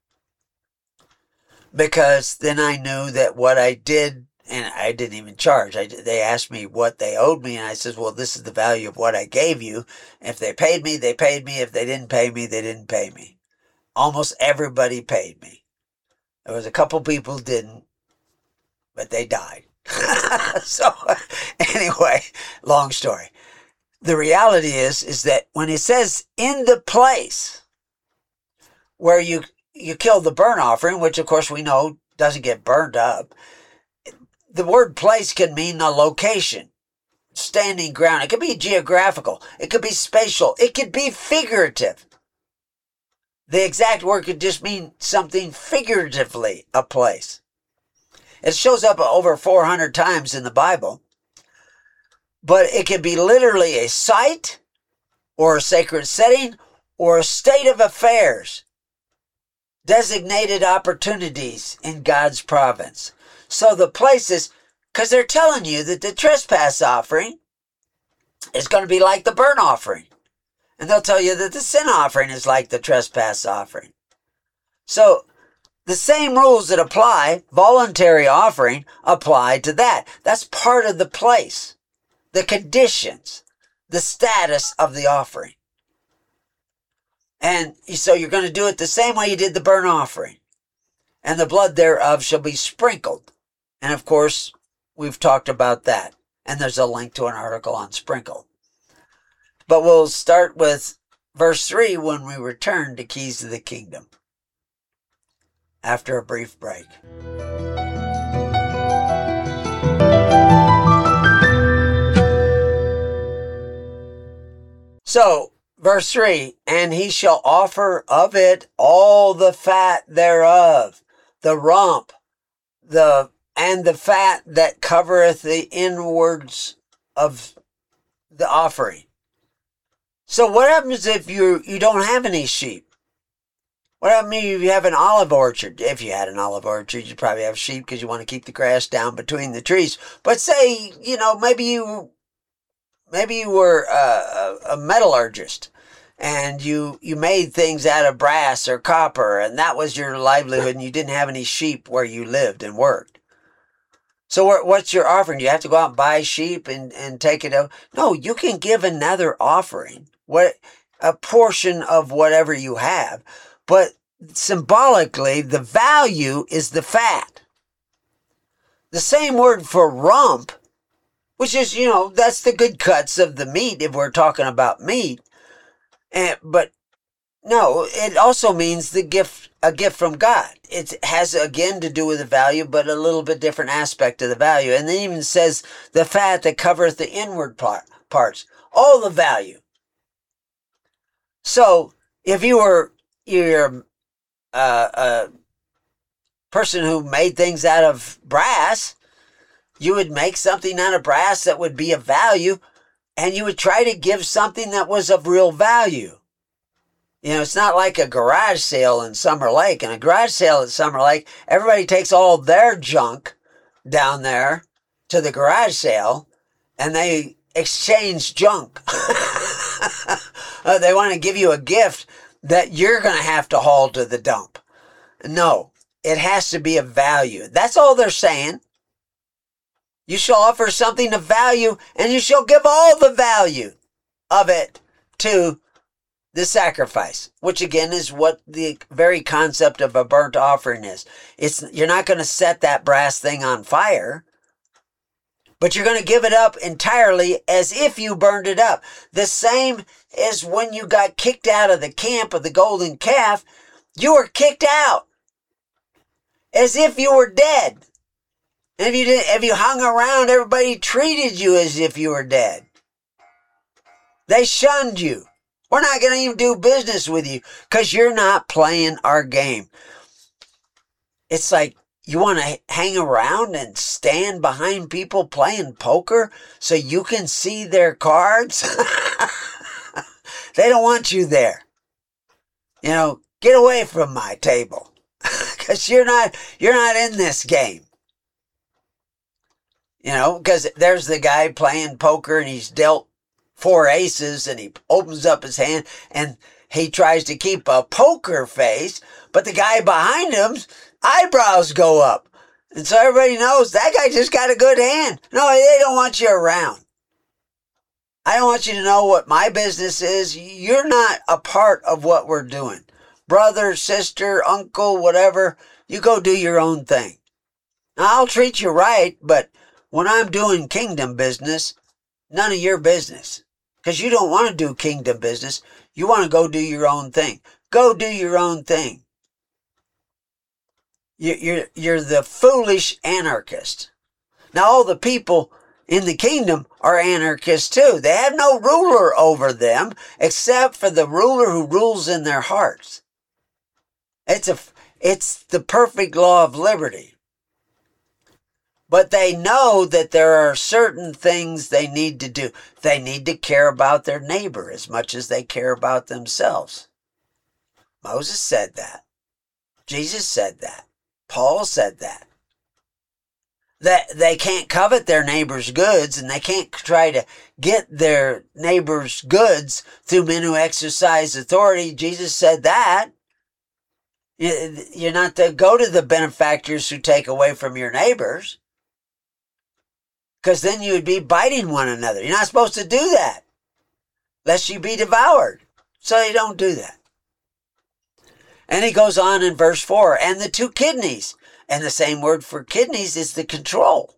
Because then I knew that what I did, and I didn't even charge. I, they asked me what they owed me, and I said, well, this is the value of what I gave you. If they paid me, they paid me. If they didn't pay me, they didn't pay me. Almost everybody paid me. There was a couple people who didn't, but they died. So, anyway, long story. The reality is, is that when it says in the place where you, you kill the burnt offering, which of course we know doesn't get burned up, the word place can mean a location, standing ground. It could be geographical. It could be spatial. It could be figurative. The exact word could just mean something figuratively, a place. It shows up over four hundred times in the Bible. but it can be literally a site or a sacred setting or a state of affairs, designated opportunities in God's province. So the places, because they're telling you that the trespass offering is going to be like the burnt offering. And they'll tell you that the sin offering is like the trespass offering. So the same rules that apply, voluntary offering, apply to that. That's part of the place, the conditions, the status of the offering. And so you're going to do it the same way you did the burnt offering. And the blood thereof shall be sprinkled. And of course, we've talked about that. And there's a link to an article on sprinkle. But we'll start with verse three when we return to Keys to the Kingdom, after a brief break. So, verse three, and he shall offer of it all the fat thereof, the rump, the and the fat that covereth the inwards of the offering. So what happens if you you don't have any sheep? What happens if you have an olive orchard? If you had an olive orchard, you'd probably have sheep because you want to keep the grass down between the trees. But say, you know, maybe you maybe you were a, a metallurgist and you, you made things out of brass or copper, and that was your livelihood, and you didn't have any sheep where you lived and worked. So what's your offering? Do you have to go out and buy sheep and, and take it out? No, you can give another offering, what a portion of whatever you have. But symbolically, the value is the fat. The same word for rump, which is, you know, that's the good cuts of the meat if we're talking about meat. And, but no, it also means the gift, a gift from God. It has, again, to do with the value, but a little bit different aspect of the value. And then even says the fat that covereth the inward part, parts, all the value. So if you were you're uh, a person who made things out of brass, you would make something out of brass that would be of value, and you would try to give something that was of real value. You know, it's not like a garage sale in Summer Lake. In a garage sale at Summer Lake, everybody takes all their junk down there to the garage sale, and they exchange junk. uh, they want to give you a gift that you're going to have to haul to the dump. No, it has to be of value. That's all they're saying. You shall offer something of value, and you shall give all the value of it to the sacrifice, which again is what the very concept of a burnt offering is. It's you're not going to set that brass thing on fire, but you're going to give it up entirely as if you burned it up. The same as when you got kicked out of the camp of the golden calf, you were kicked out as if you were dead. And if you did, if you hung around, everybody treated you as if you were dead. They shunned you. We're not going to even do business with you because you're not playing our game. It's like you want to hang around and stand behind people playing poker so you can see their cards. They don't want you there. You know, get away from my table because you're not you're not in this game. You know, because there's the guy playing poker and he's dealt four aces and he opens up his hand and he tries to keep a poker face, but the guy behind him's eyebrows go up. And so everybody knows that guy just got a good hand. No, they don't want you around. I don't want you to know what my business is. You're not a part of what we're doing. Brother, sister, uncle, whatever, you go do your own thing. Now, I'll treat you right, but when I'm doing kingdom business, none of your business. Because you don't want to do kingdom business. You want to go do your own thing. Go do your own thing. You're, you're the foolish anarchist. Now, all the people in the kingdom are anarchists too. They have no ruler over them except for the ruler who rules in their hearts. It's a, it's the perfect law of liberty. But they know that there are certain things they need to do. They need to care about their neighbor as much as they care about themselves. Moses said that. Jesus said that. Paul said that. That they can't covet their neighbor's goods, and they can't try to get their neighbor's goods through men who exercise authority. Jesus said that. You're not to go to the benefactors who take away from your neighbors, because then you would be biting one another. You're not supposed to do that, lest you be devoured. So you don't do that. And he goes on in verse four, and the two kidneys. And the same word for kidneys is the control.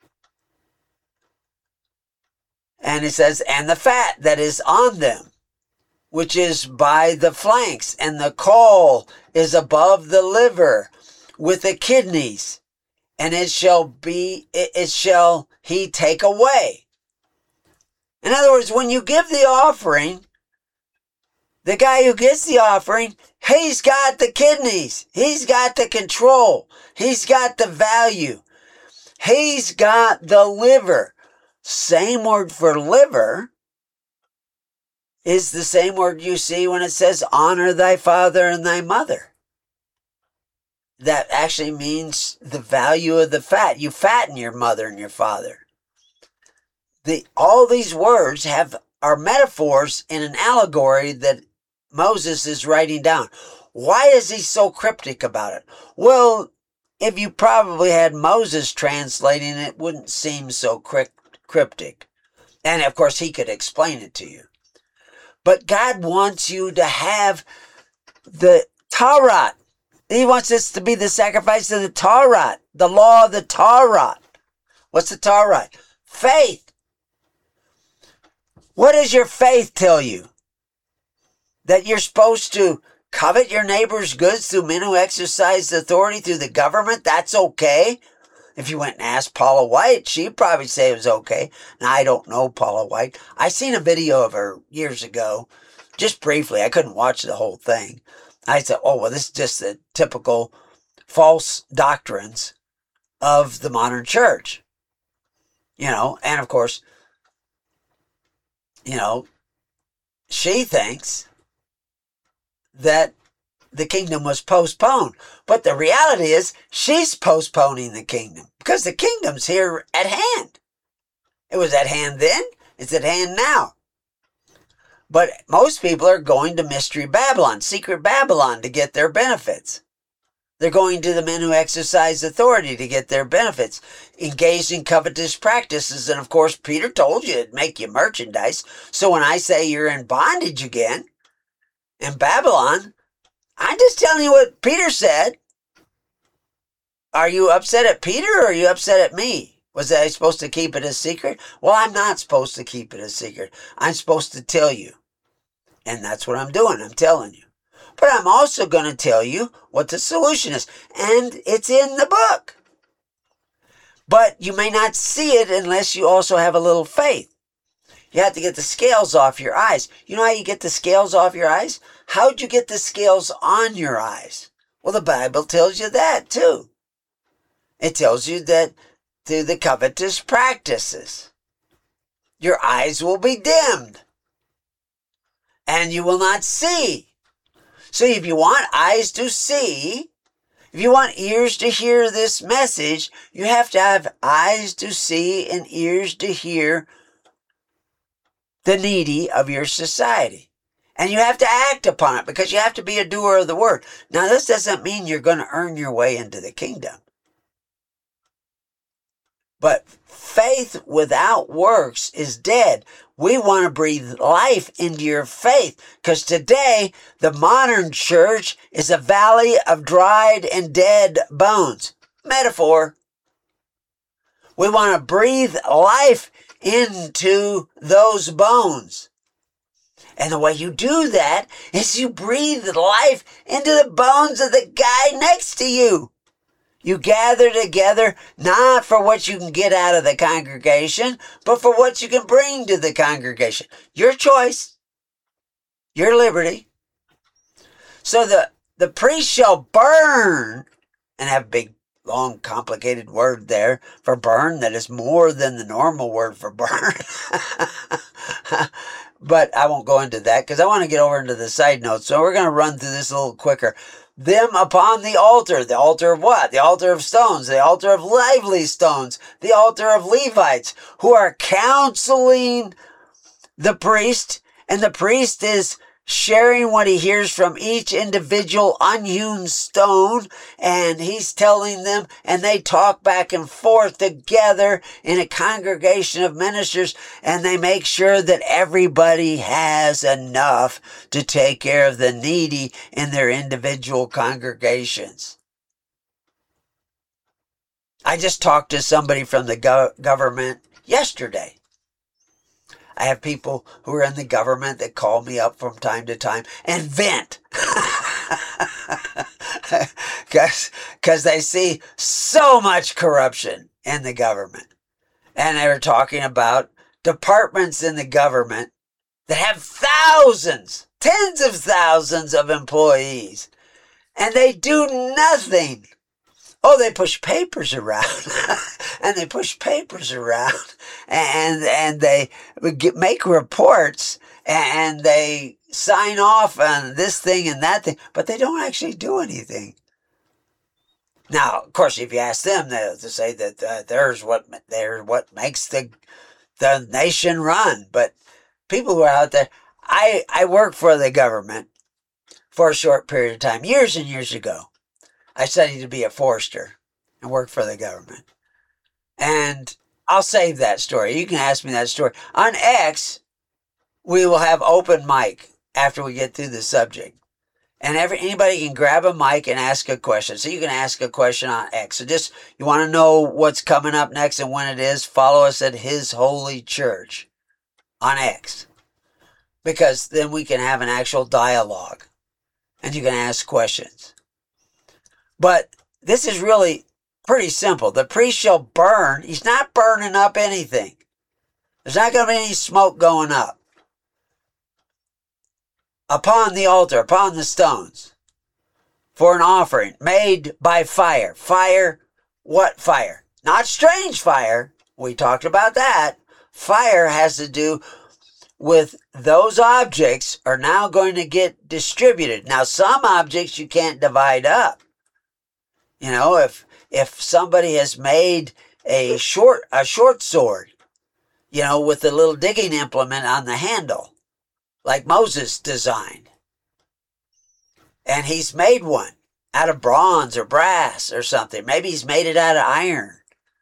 And it says, and the fat that is on them, which is by the flanks, and the caul is above the liver with the kidneys, and it shall be, it, it shall he take away. In other words, when you give the offering, the guy who gets the offering, he's got the kidneys. He's got the control. He's got the value. He's got the liver. Same word for liver is the same word you see when it says honor thy father and thy mother. That actually means the value of the fat. You fatten your mother and your father. The, all these words have are metaphors in an allegory that Moses is writing down. Why is he so cryptic about it? Well, if you probably had Moses translating it, it wouldn't seem so cryptic. And of course, he could explain it to you. But God wants you to have the Torah. He wants this to be the sacrifice of the Torah, the law of the Torah. What's the Torah? Faith. What does your faith tell you? That you're supposed to covet your neighbor's goods through men who exercise authority through the government? That's okay. If you went and asked Paula White, she'd probably say it was okay. Now, I don't know Paula White. I seen a video of her years ago, just briefly. I couldn't watch the whole thing. I said, oh, well, this is just the typical false doctrines of the modern church. You know, and of course, you know, she thinks that the kingdom was postponed. But the reality is she's postponing the kingdom because the kingdom's here at hand. It was at hand then. It's at hand now. But most people are going to Mystery Babylon, secret Babylon, to get their benefits. They're going to the men who exercise authority to get their benefits, engaged in covetous practices. And of course, Peter told you it'd make you merchandise. So when I say you're in bondage again, in Babylon, I'm just telling you what Peter said. Are you upset at Peter or are you upset at me? Was I supposed to keep it a secret? Well, I'm not supposed to keep it a secret. I'm supposed to tell you. And that's what I'm doing. I'm telling you. But I'm also going to tell you what the solution is. And it's in the book. But you may not see it unless you also have a little faith. You have to get the scales off your eyes. You know how you get the scales off your eyes? How'd you get the scales on your eyes? Well, the Bible tells you that too. It tells you that through the covetous practices, your eyes will be dimmed and you will not see. So if you want eyes to see, if you want ears to hear this message, you have to have eyes to see and ears to hear the needy of your society. And you have to act upon it because you have to be a doer of the word. Now, this doesn't mean you're going to earn your way into the kingdom. But faith without works is dead. We want to breathe life into your faith because today the modern church is a valley of dried and dead bones. Metaphor. We want to breathe life into those bones. And the way you do that is you breathe life into the bones of the guy next to you. You gather together not for what you can get out of the congregation, but for what you can bring to the congregation. Your choice. Your liberty. So the, the priest shall burn and have big long, complicated word there for burn that is more than the normal word for burn. But I won't go into that because I want to get over into the side notes. So we're going to run through this a little quicker. Them upon the altar. The altar of what? The altar of stones. The altar of lively stones. The altar of Levites who are counseling the priest. And the priest is sharing what he hears from each individual unhewn stone, and he's telling them, and they talk back and forth together in a congregation of ministers, and they make sure that everybody has enough to take care of the needy in their individual congregations. I just talked to somebody from the go- government yesterday. I have people who are in the government that call me up from time to time and vent. Because they see so much corruption in the government. And they were talking about departments in the government that have thousands, tens of thousands of employees. And they do nothing. Oh, they push papers around, and they push papers around, and and they get, make reports, and they sign off on this thing and that thing, but they don't actually do anything. Now, of course, if you ask them, they'll say that uh, there's what they're what makes the the nation run. But people who are out there, I I worked for the government for a short period of time, years and years ago. I studied to be a forester and worked for the government. And I'll save that story. You can ask me that story. On X, we will have open mic after we get through the subject. And every anybody can grab a mic and ask a question. So you can ask a question on X. So just, you want to know what's coming up next and when it is, follow us at His Holy Church on X. Because then we can have an actual dialogue. And you can ask questions. But this is really pretty simple. The priest shall burn. He's not burning up anything. There's not going to be any smoke going up. Upon the altar, upon the stones, for an offering made by fire. Fire, what fire? Not strange fire. We talked about that. Fire has to do with those objects are now going to get distributed. Now, some objects you can't divide up. You know, if if somebody has made a short a short sword, you know, with a little digging implement on the handle, like Moses designed, and he's made one out of bronze or brass or something. Maybe he's made it out of iron,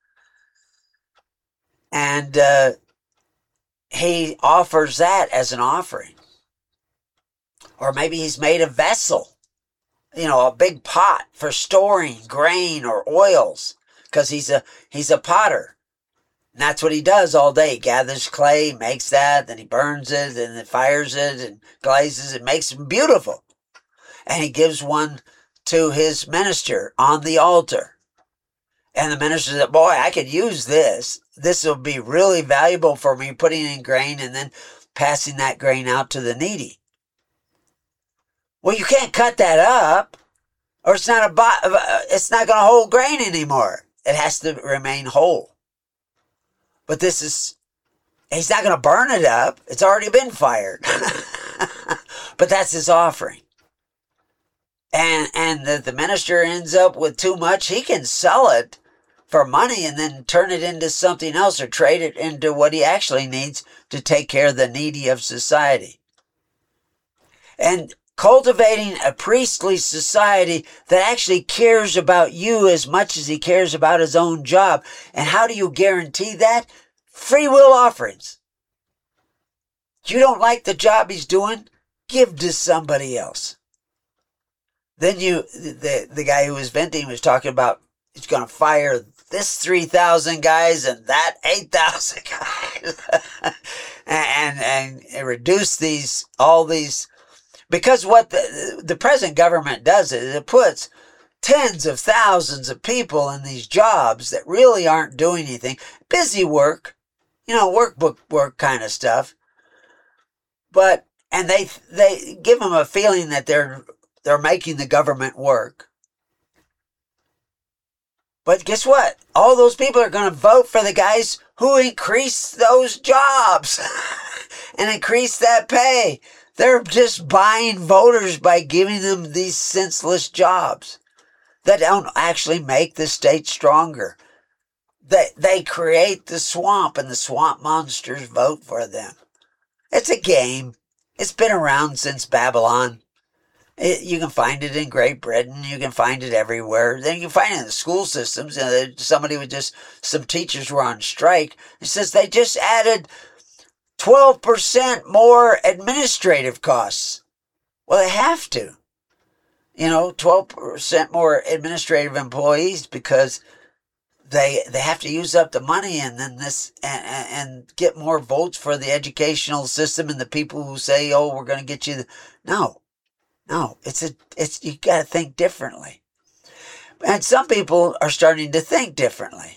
and uh, he offers that as an offering. Or maybe he's made a vessel. You know, a big pot for storing grain or oils, because he's a he's a potter. And that's what he does all day. He gathers clay, makes that, then he burns it, and then fires it, and glazes it, makes it beautiful. And he gives one to his minister on the altar. And the minister said, boy, I could use this. This will be really valuable for me, putting in grain and then passing that grain out to the needy. Well, you can't cut that up, or it's not a bo- it's not going to hold grain anymore. It has to remain whole. But this is, he's not going to burn it up. It's already been fired. But that's his offering. And and the, the minister ends up with too much. He can sell it for money and then turn it into something else, or trade it into what he actually needs to take care of the needy of society. And cultivating a priestly society that actually cares about you as much as he cares about his own job. And how do you guarantee that? Free will offerings. You don't like the job he's doing? Give to somebody else. Then you, the, the guy who was venting was talking about he's going to fire this three thousand guys and that eight thousand guys. and, and, and reduce these, all these. Because what the, the present government does is it puts tens of thousands of people in these jobs that really aren't doing anything. Busy work, you know, workbook work kind of stuff. But, and they they give them a feeling that they're they're making the government work. But guess what? All those people are going to vote for the guys who increase those jobs and increase that pay. They're just buying voters by giving them these senseless jobs that don't actually make the state stronger. They, they create the swamp, and the swamp monsters vote for them. It's a game. It's been around since Babylon. It, you can find it in Great Britain. You can find it everywhere. Then you can find it in the school systems. You know, somebody was just, some teachers were on strike. It says they just added twelve percent more administrative costs. Well, they have to. You know, twelve percent more administrative employees because they they have to use up the money and then this and, and get more votes for the educational system and the people who say, oh, we're going to get you the, no, no, it's a, it's, you got to think differently. And some people are starting to think differently.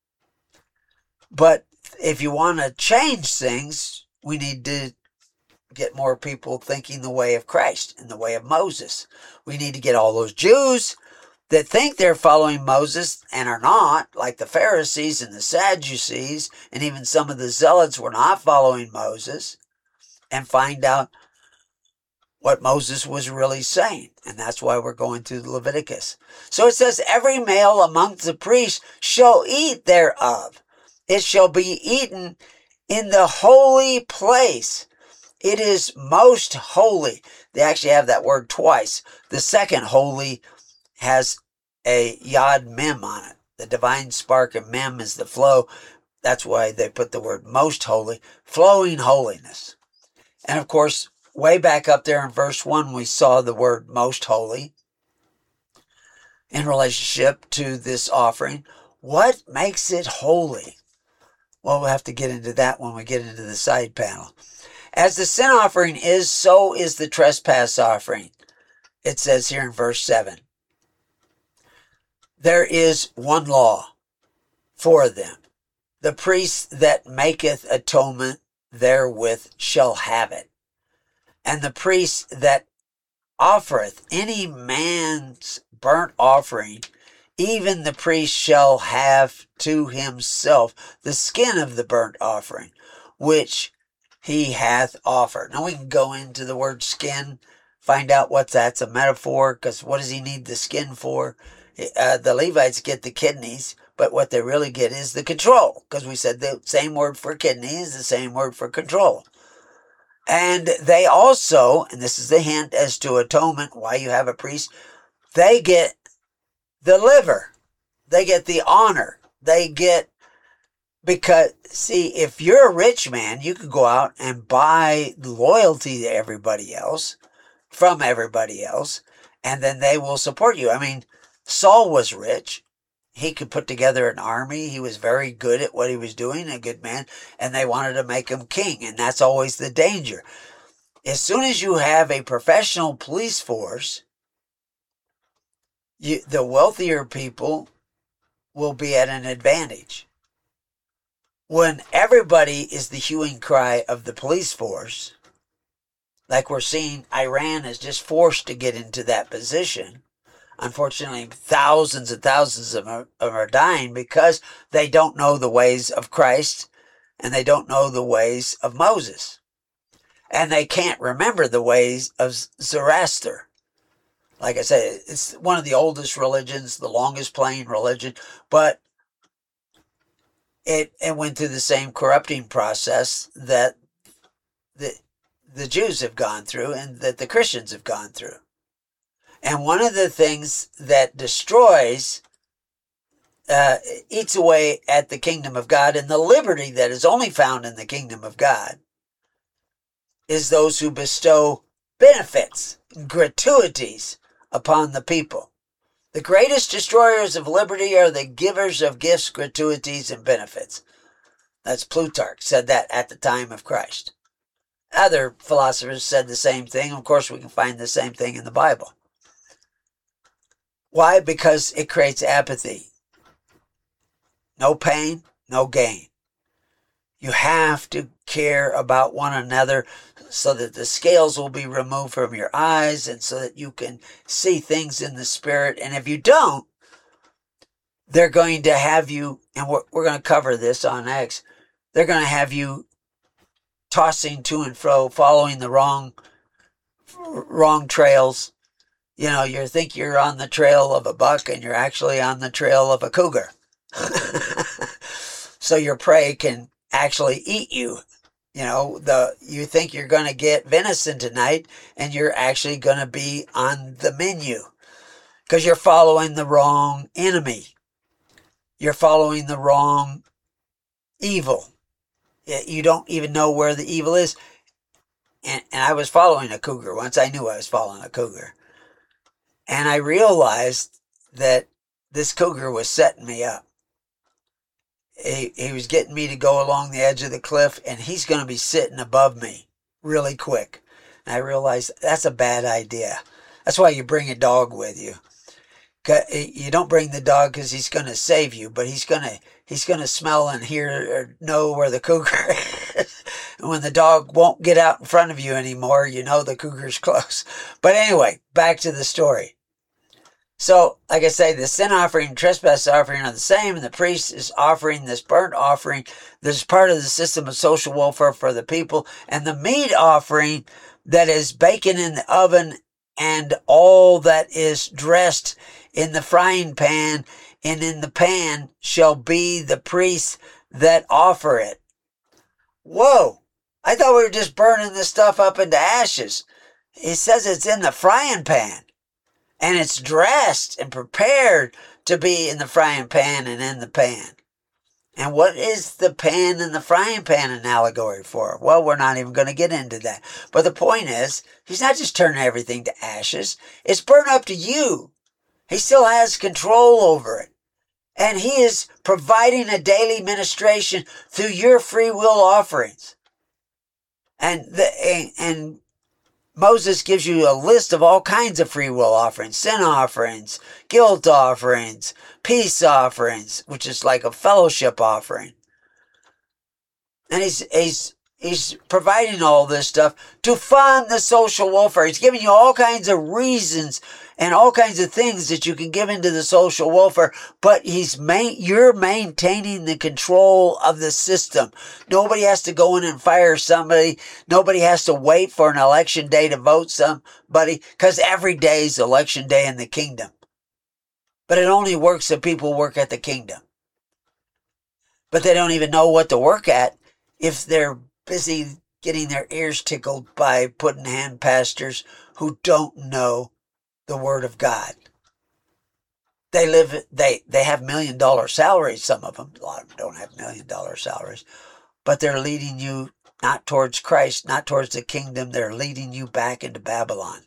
But if you want to change things, we need to get more people thinking the way of Christ and the way of Moses. We need to get all those Jews that think they're following Moses and are not, like the Pharisees and the Sadducees, and even some of the Zealots were not following Moses, and find out what Moses was really saying. And that's why we're going through Leviticus. So it says, every male among the priests shall eat thereof. It shall be eaten in the holy place. It is most holy. They actually have that word twice. The second holy has a yod mem on it. The divine spark of mem is the flow. That's why they put the word most holy, flowing holiness. And of course, way back up there in verse one, we saw the word most holy in relationship to this offering. What makes it holy? Well, we'll have to get into that when we get into the side panel. As the sin offering is, so is the trespass offering. It says here in verse seven. There is one law for them. The priest that maketh atonement therewith shall have it. And the priest that offereth any man's burnt offering, even the priest shall have to himself the skin of the burnt offering, which he hath offered. Now we can go into the word skin, find out what that's a metaphor, because what does he need the skin for? Uh, the Levites get the kidneys, but what they really get is the control, because we said the same word for kidney is the same word for control. And they also, and this is the hint as to atonement, why you have a priest, they get the liver. They get the honor. They get, because, see, if you're a rich man, you can go out and buy loyalty to everybody else, from everybody else, and then they will support you. I mean, Saul was rich. He could put together an army. He was very good at what he was doing, a good man, and they wanted to make him king, and that's always the danger. As soon as you have a professional police force, you, the wealthier people will be at an advantage. When everybody is the hue and cry of the police force, like we're seeing, Iran is just forced to get into that position. Unfortunately, thousands and thousands of them are dying because they don't know the ways of Christ and they don't know the ways of Moses. And they can't remember the ways of Zoroaster. Like I said, it's one of the oldest religions, the longest playing religion, but it, it went through the same corrupting process that the, the Jews have gone through and that the Christians have gone through. And one of the things that destroys, uh, eats away at the kingdom of God and the liberty that is only found in the kingdom of God is those who bestow benefits, gratuities upon the people. The greatest destroyers of liberty are the givers of gifts, gratuities, and benefits. That's Plutarch said that at the time of Christ. Other philosophers said the same thing. Of course, we can find the same thing in the Bible. Why? Because it creates apathy. No pain, no gain. You have to care about one another so that the scales will be removed from your eyes and so that you can see things in the spirit. And if you don't, they're going to have you, and we're, we're going to cover this on X, they're going to have you tossing to and fro, following the wrong, wrong trails. You know, you think you're on the trail of a buck and you're actually on the trail of a cougar. So your prey can actually eat you. You know, the you think you're going to get venison tonight and you're actually going to be on the menu because you're following the wrong enemy. You're following the wrong evil. You don't even know where the evil is. And, and I was following a cougar once. I knew I was following a cougar. And I realized that this cougar was setting me up. He, he was getting me to go along the edge of the cliff, and he's going to be sitting above me really quick. And I realized that's a bad idea. That's why you bring a dog with you. You don't bring the dog because he's going to save you, but he's going to he's going to smell and hear or know where the cougar is. And when the dog won't get out in front of you anymore, you know the cougar's close. But anyway, back to the story. So, like I say, the sin offering and trespass offering are the same, and the priest is offering this burnt offering. This is part of the system of social welfare for the people. And the meat offering that is baking in the oven and all that is dressed in the frying pan and in the pan shall be the priests that offer it. Whoa! I thought we were just burning this stuff up into ashes. It says it's in the frying pan. And it's dressed and prepared to be in the frying pan and in the pan. And what is the pan and the frying pan an allegory for? Well, we're not even going to get into that. But the point is, he's not just turning everything to ashes. It's burnt up to you. He still has control over it. And he is providing a daily ministration through your free will offerings. And the and, and Moses gives you a list of all kinds of free will offerings, sin offerings, guilt offerings, peace offerings, which is like a fellowship offering. And he's, he's, he's providing all this stuff to fund the social welfare. He's giving you all kinds of reasons and all kinds of things that you can give into the social welfare, but he's main, you're maintaining the control of the system. Nobody has to go in and fire somebody. Nobody has to wait for an election day to vote somebody, because every day is election day in the kingdom. But it only works if people work at the kingdom. But they don't even know what to work at if they're busy getting their ears tickled by putting hand pastors who don't know the Word of God. They live, they, they have million dollar salaries, some of them. A lot of them don't have million dollar salaries. But they're leading you not towards Christ, not towards the kingdom. They're leading you back into Babylon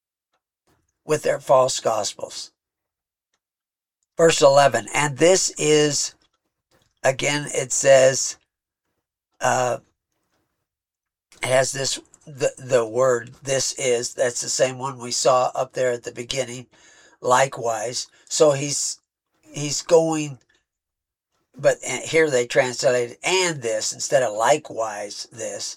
with their false gospels. Verse eleven, and this is, again, it says, uh, it has this The, the word this is, that's the same one we saw up there at the beginning, likewise. So he's he's going, but here they translated and this instead of likewise this.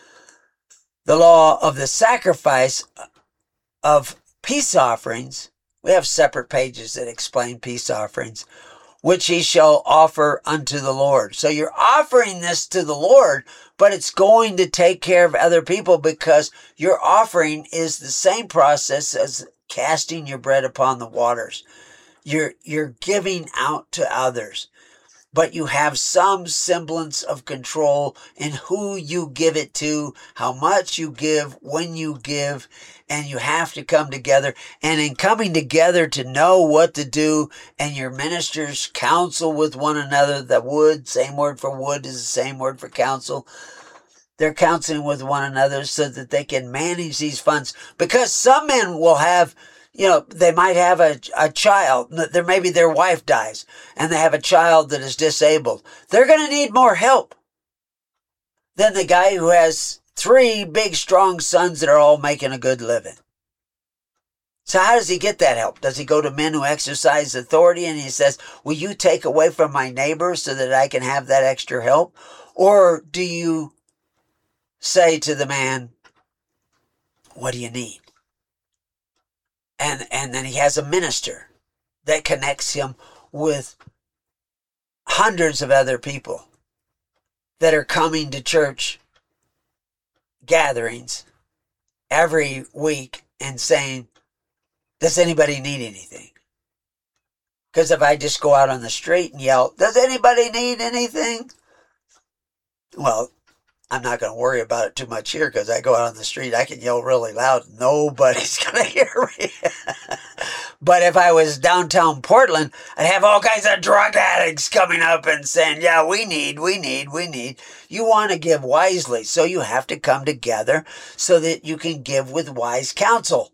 The law of the sacrifice of peace offerings, we have separate pages that explain peace offerings, which he shall offer unto the Lord. So you're offering this to the Lord, but it's going to take care of other people because your offering is the same process as casting your bread upon the waters. You're, you're giving out to others, but you have some semblance of control in who you give it to, how much you give, when you give, and you have to come together. And in coming together to know what to do, and your ministers counsel with one another, the wood, same word for wood is the same word for counsel. They're counseling with one another so that they can manage these funds. Because some men will have, you know, they might have a, a child. There maybe their wife dies and they have a child that is disabled. They're going to need more help than the guy who has three big, strong sons that are all making a good living. So how does he get that help? Does he go to men who exercise authority and he says, will you take away from my neighbor so that I can have that extra help? Or do you say to the man, what do you need? And, and then he has a minister that connects him with hundreds of other people that are coming to church gatherings every week and saying, does anybody need anything? Because if I just go out on the street and yell, does anybody need anything? Well, I'm not going to worry about it too much here because I go out on the street, I can yell really loud. Nobody's going to hear me. But if I was downtown Portland, I'd have all kinds of drug addicts coming up and saying, yeah, we need, we need, we need. You want to give wisely, so you have to come together so that you can give with wise counsel.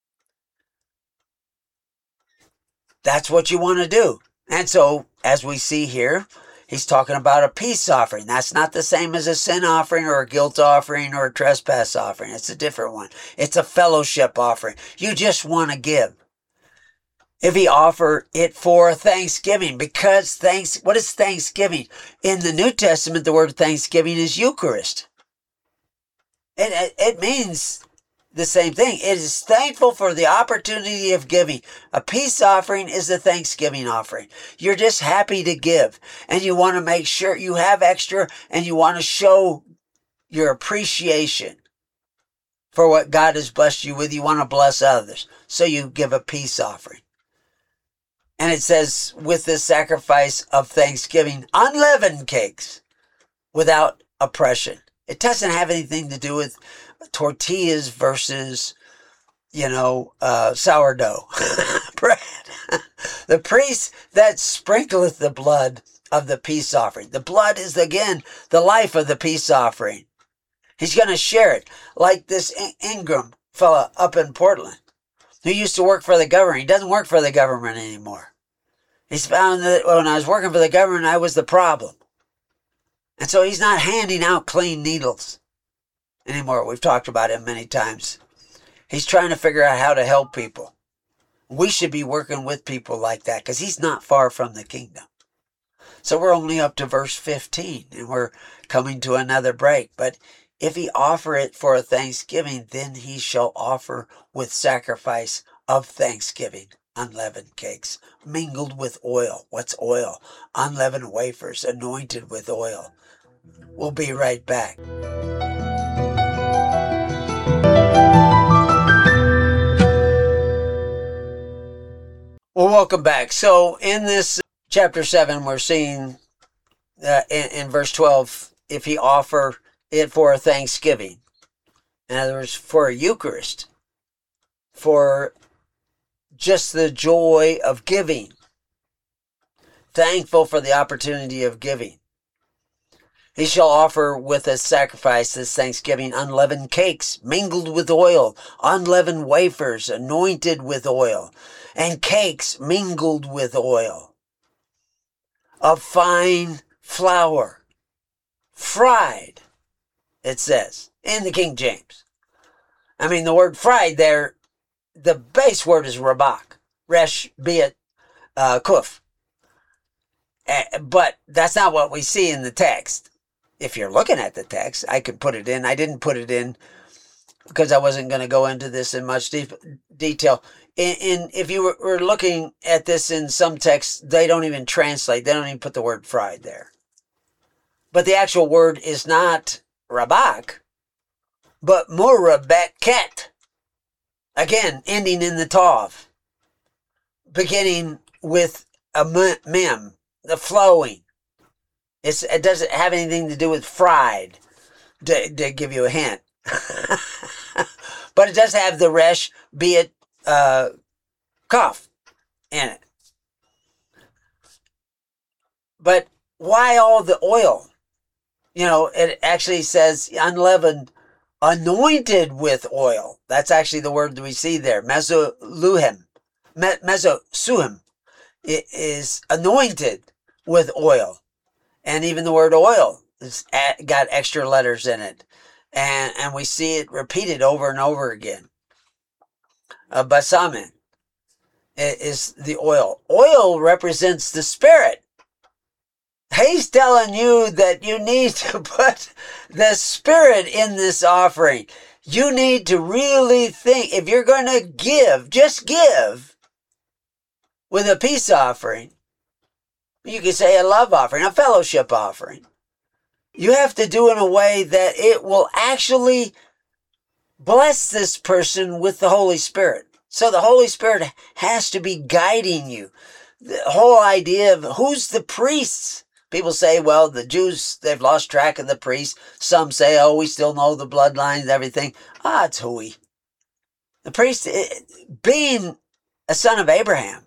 That's what you want to do. And so, as we see here, he's talking about a peace offering. That's not the same as a sin offering or a guilt offering or a trespass offering. It's a different one. It's a fellowship offering. You just want to give. If he offer it for Thanksgiving, because thanks, what is Thanksgiving? In the New Testament, the word Thanksgiving is Eucharist. It, it, it means the same thing. It is thankful for the opportunity of giving. A peace offering is a Thanksgiving offering. You're just happy to give, and you want to make sure you have extra, and you want to show your appreciation for what God has blessed you with. You want to bless others, so you give a peace offering. And it says, with this sacrifice of thanksgiving, unleavened cakes without oppression. It doesn't have anything to do with tortillas versus, you know, uh, sourdough bread. The priest that sprinkleth the blood of the peace offering. The blood is, again, the life of the peace offering. He's going to share it. Like this Ingram fella up in Portland, who used to work for the government. He doesn't work for the government anymore. He's found that when I was working for the government, I was the problem. And so he's not handing out clean needles anymore. We've talked about him many times. He's trying to figure out how to help people. We should be working with people like that because he's not far from the kingdom. So we're only up to verse fifteen and we're coming to another break. But if he offer it for a thanksgiving, then he shall offer with sacrifice of thanksgiving unleavened cakes, mingled with oil. What's oil? Unleavened wafers, anointed with oil. We'll be right back. Well, welcome back. So in this chapter seven, we're seeing uh, in, in verse twelve, if he offer it for a thanksgiving. In other words, for a Eucharist, for just the joy of giving, thankful for the opportunity of giving. He shall offer with a sacrifice this thanksgiving unleavened cakes, mingled with oil, unleavened wafers, anointed with oil, and cakes mingled with oil, of fine flour, fried, it says, in the King James. I mean, the word fried there, the base word is rabak, resh, bit, uh, kuf. Uh, but that's not what we see in the text. If you're looking at the text, I could put it in. I didn't put it in because I wasn't going to go into this in much deep detail. In, in if you were, were looking at this in some texts, they don't even translate. They don't even put the word fried there. But the actual word is not rabak, but murabeket. Again, ending in the tav, beginning with a mem, the flowing. It's, it doesn't have anything to do with fried, to, to give you a hint. But it does have the resh, be it uh, kaf, in it. But why all the oil? You know, it actually says unleavened, anointed with oil. That's actually the word that we see there. Mezoluhem. Mezosuhem. It is anointed with oil. And even the word oil has got extra letters in it. And, and we see it repeated over and over again. Uh, basamin is the oil. Oil represents the Spirit. He's telling you that you need to put the Spirit in this offering. You need to really think, if you're going to give, just give with a peace offering. You could say a love offering, a fellowship offering. You have to do it in a way that it will actually bless this person with the Holy Spirit. So the Holy Spirit has to be guiding you. The whole idea of who's the priests. People say, well, the Jews, they've lost track of the priests. Some say, oh, we still know the bloodlines and everything. Ah, it's hooey. The priest, being a son of Abraham.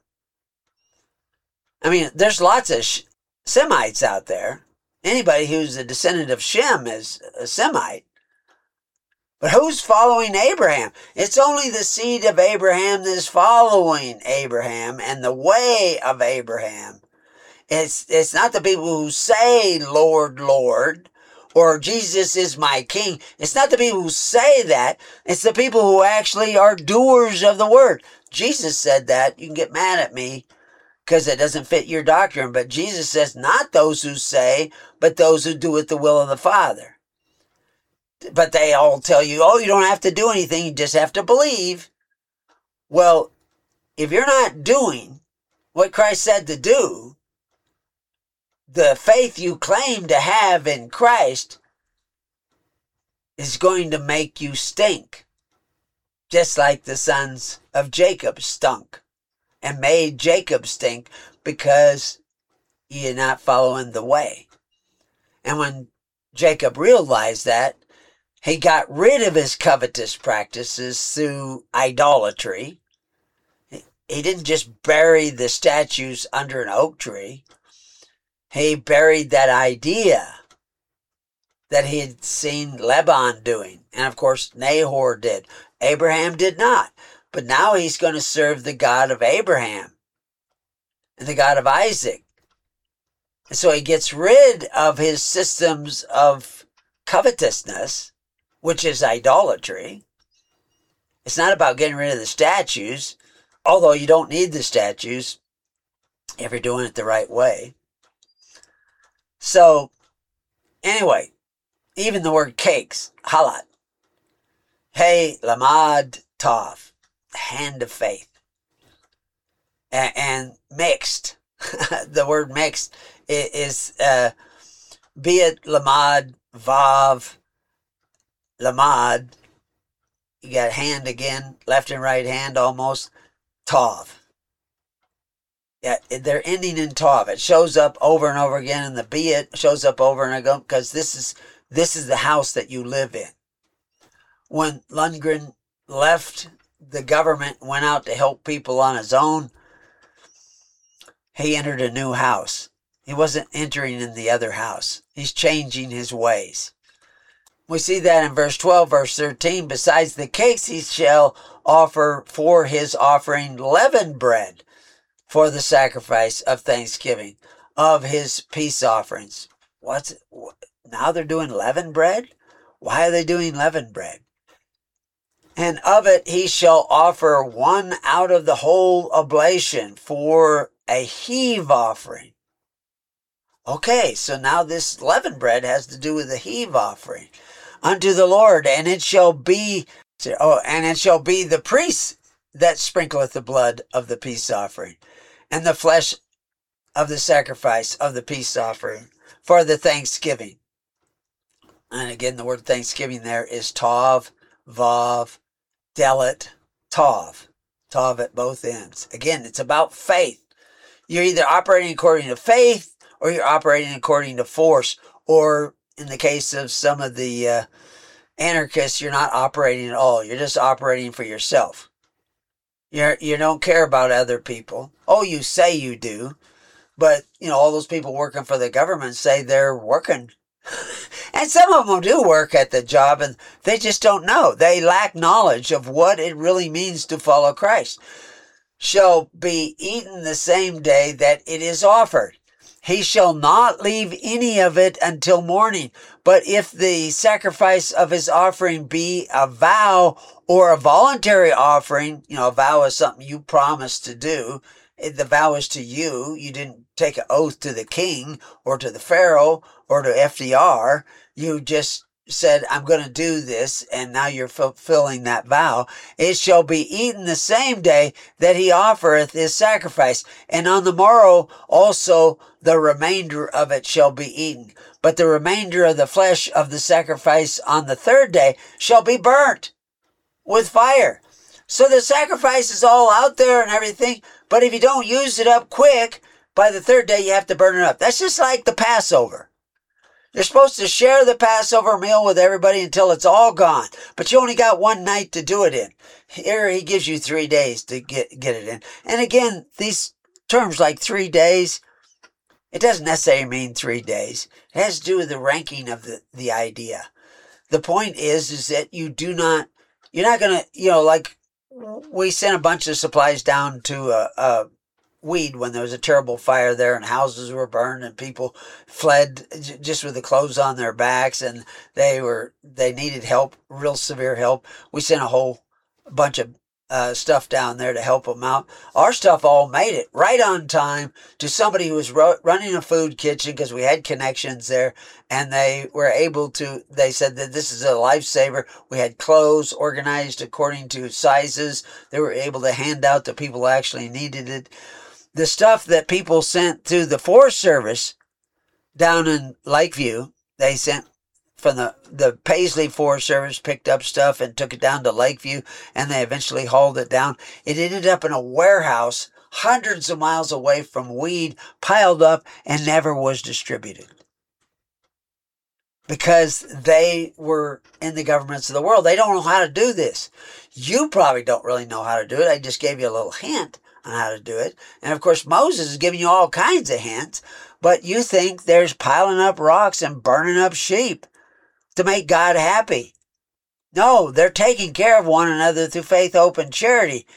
I mean, there's lots of Semites out there. Anybody who's a descendant of Shem is a Semite. But who's following Abraham? It's only the seed of Abraham that is following Abraham and the way of Abraham. It's, it's not the people who say, Lord, Lord, or Jesus is my king. It's not the people who say that. It's the people who actually are doers of the word. Jesus said that. You can get mad at me because it doesn't fit your doctrine. But Jesus says, not those who say, but those who do it the will of the Father. But they all tell you, oh, you don't have to do anything. You just have to believe. Well, if you're not doing what Christ said to do, the faith you claim to have in Christ is going to make you stink. Just like the sons of Jacob stunk and made Jacob stink because you're not following the way. And when Jacob realized that, he got rid of his covetous practices through idolatry. He didn't just bury the statues under an oak tree. He buried that idea that he had seen Laban doing. And of course, Nahor did. Abraham did not. But now he's going to serve the God of Abraham and the God of Isaac. And so he gets rid of his systems of covetousness, which is idolatry. It's not about getting rid of the statues, although you don't need the statues if you're doing it the right way. So, anyway, even the word cakes, halat. Hey, lamad tov, hand of faith. And, and mixed, the word mixed is, uh, be it lamad, vav, lamad, you got hand again, left and right hand almost, tov. Yeah, they're ending in tov. It shows up over and over again, and the be it shows up over and again because this is this is the house that you live in. When Lundgren left the government, went out to help people on his own, he entered a new house. He wasn't entering in the other house. He's changing his ways. We see that in verse twelve, verse thirteen. Besides the cakes, he shall offer for his offering leavened bread for the sacrifice of thanksgiving of his peace offerings. What's what, now they're doing leavened bread? Why are they doing leavened bread? And of it he shall offer one out of the whole oblation for a heave offering. Okay, so now this leavened bread has to do with the heave offering unto the Lord, and it shall be, oh, and it shall be the priest that sprinkleth the blood of the peace offering, and the flesh of the sacrifice of the peace offering for the thanksgiving. And again, the word thanksgiving there is tov, vav, delet, tov. Tov at both ends. Again, it's about faith. You're either operating according to faith or you're operating according to force, or in the case of some of the uh, anarchists, you're not operating at all. You're just operating for yourself. You're, you don't care about other people. Oh, you say you do. But, you know, all those people working for the government say they're working. And some of them do work at the job, and they just don't know. They lack knowledge of what it really means to follow Christ. Shall be eaten the same day that it is offered. He shall not leave any of it until morning. But if the sacrifice of his offering be a vow or a voluntary offering, you know, a vow is something you promised to do. The vow is to you. You didn't take an oath to the king or to the pharaoh or to F D R. You just said, I'm going to do this, and now you're fulfilling that vow. It shall be eaten the same day that he offereth his sacrifice. And on the morrow also the remainder of it shall be eaten. But the remainder of the flesh of the sacrifice on the third day shall be burnt with fire. So the sacrifice is all out there and everything, but if you don't use it up quick, by the third day you have to burn it up. That's just like the Passover. You're supposed to share the Passover meal with everybody until it's all gone, but you only got one night to do it in. Here he gives you three days to get, get it in. And again, these terms like three days, it doesn't necessarily mean three days. It has to do with the ranking of the, the idea. The point is, is that you do not, you're not going to, you know, like we sent a bunch of supplies down to a, a Weed when there was a terrible fire there and houses were burned and people fled just with the clothes on their backs, and they were they needed help, real severe help. We sent a whole bunch of uh, stuff down there to help them out. Our stuff all made it right on time to somebody who was ro- running a food kitchen, because we had connections there, and they were able to, they said that this is a lifesaver. We had clothes organized according to sizes. They were able to hand out to people who actually needed it. The stuff that people sent to the Forest Service down in Lakeview, they sent from the, the Paisley Forest Service, picked up stuff and took it down to Lakeview, and they eventually hauled it down. It ended up in a warehouse hundreds of miles away from Weed, piled up, and never was distributed. Because they were in the governments of the world. They don't know how to do this. You probably don't really know how to do it. I just gave you a little hint on how to do it. And of course, Moses is giving you all kinds of hints, but you think there's piling up rocks and burning up sheep to make God happy. No, they're taking care of one another through faith, hope, and charity,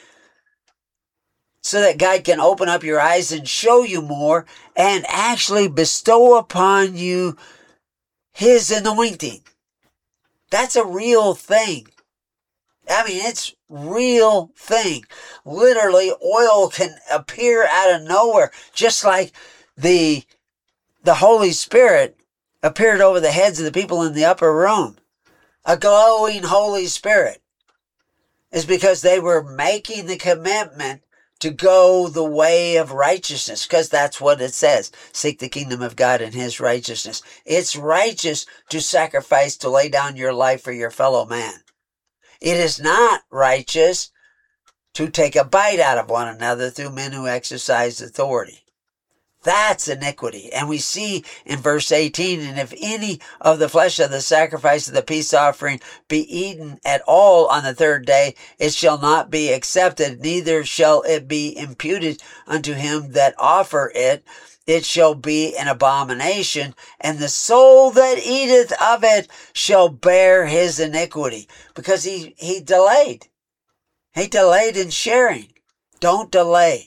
so that God can open up your eyes and show you more and actually bestow upon you his anointing. That's a real thing. I mean, it's real thing. Literally, oil can appear out of nowhere, just like the, the Holy Spirit appeared over the heads of the people in the upper room. A glowing Holy Spirit is because they were making the commitment to go the way of righteousness, because that's what it says. Seek the kingdom of God and his righteousness. It's righteous to sacrifice, to lay down your life for your fellow man. It is not righteous to take a bite out of one another through men who exercise authority. That's iniquity. And we see in verse eighteen, and if any of the flesh of the sacrifice of the peace offering be eaten at all on the third day, it shall not be accepted, neither shall it be imputed unto him that offer it. It shall be an abomination, and the soul that eateth of it shall bear his iniquity. Because he, he delayed. He delayed in sharing. Don't delay.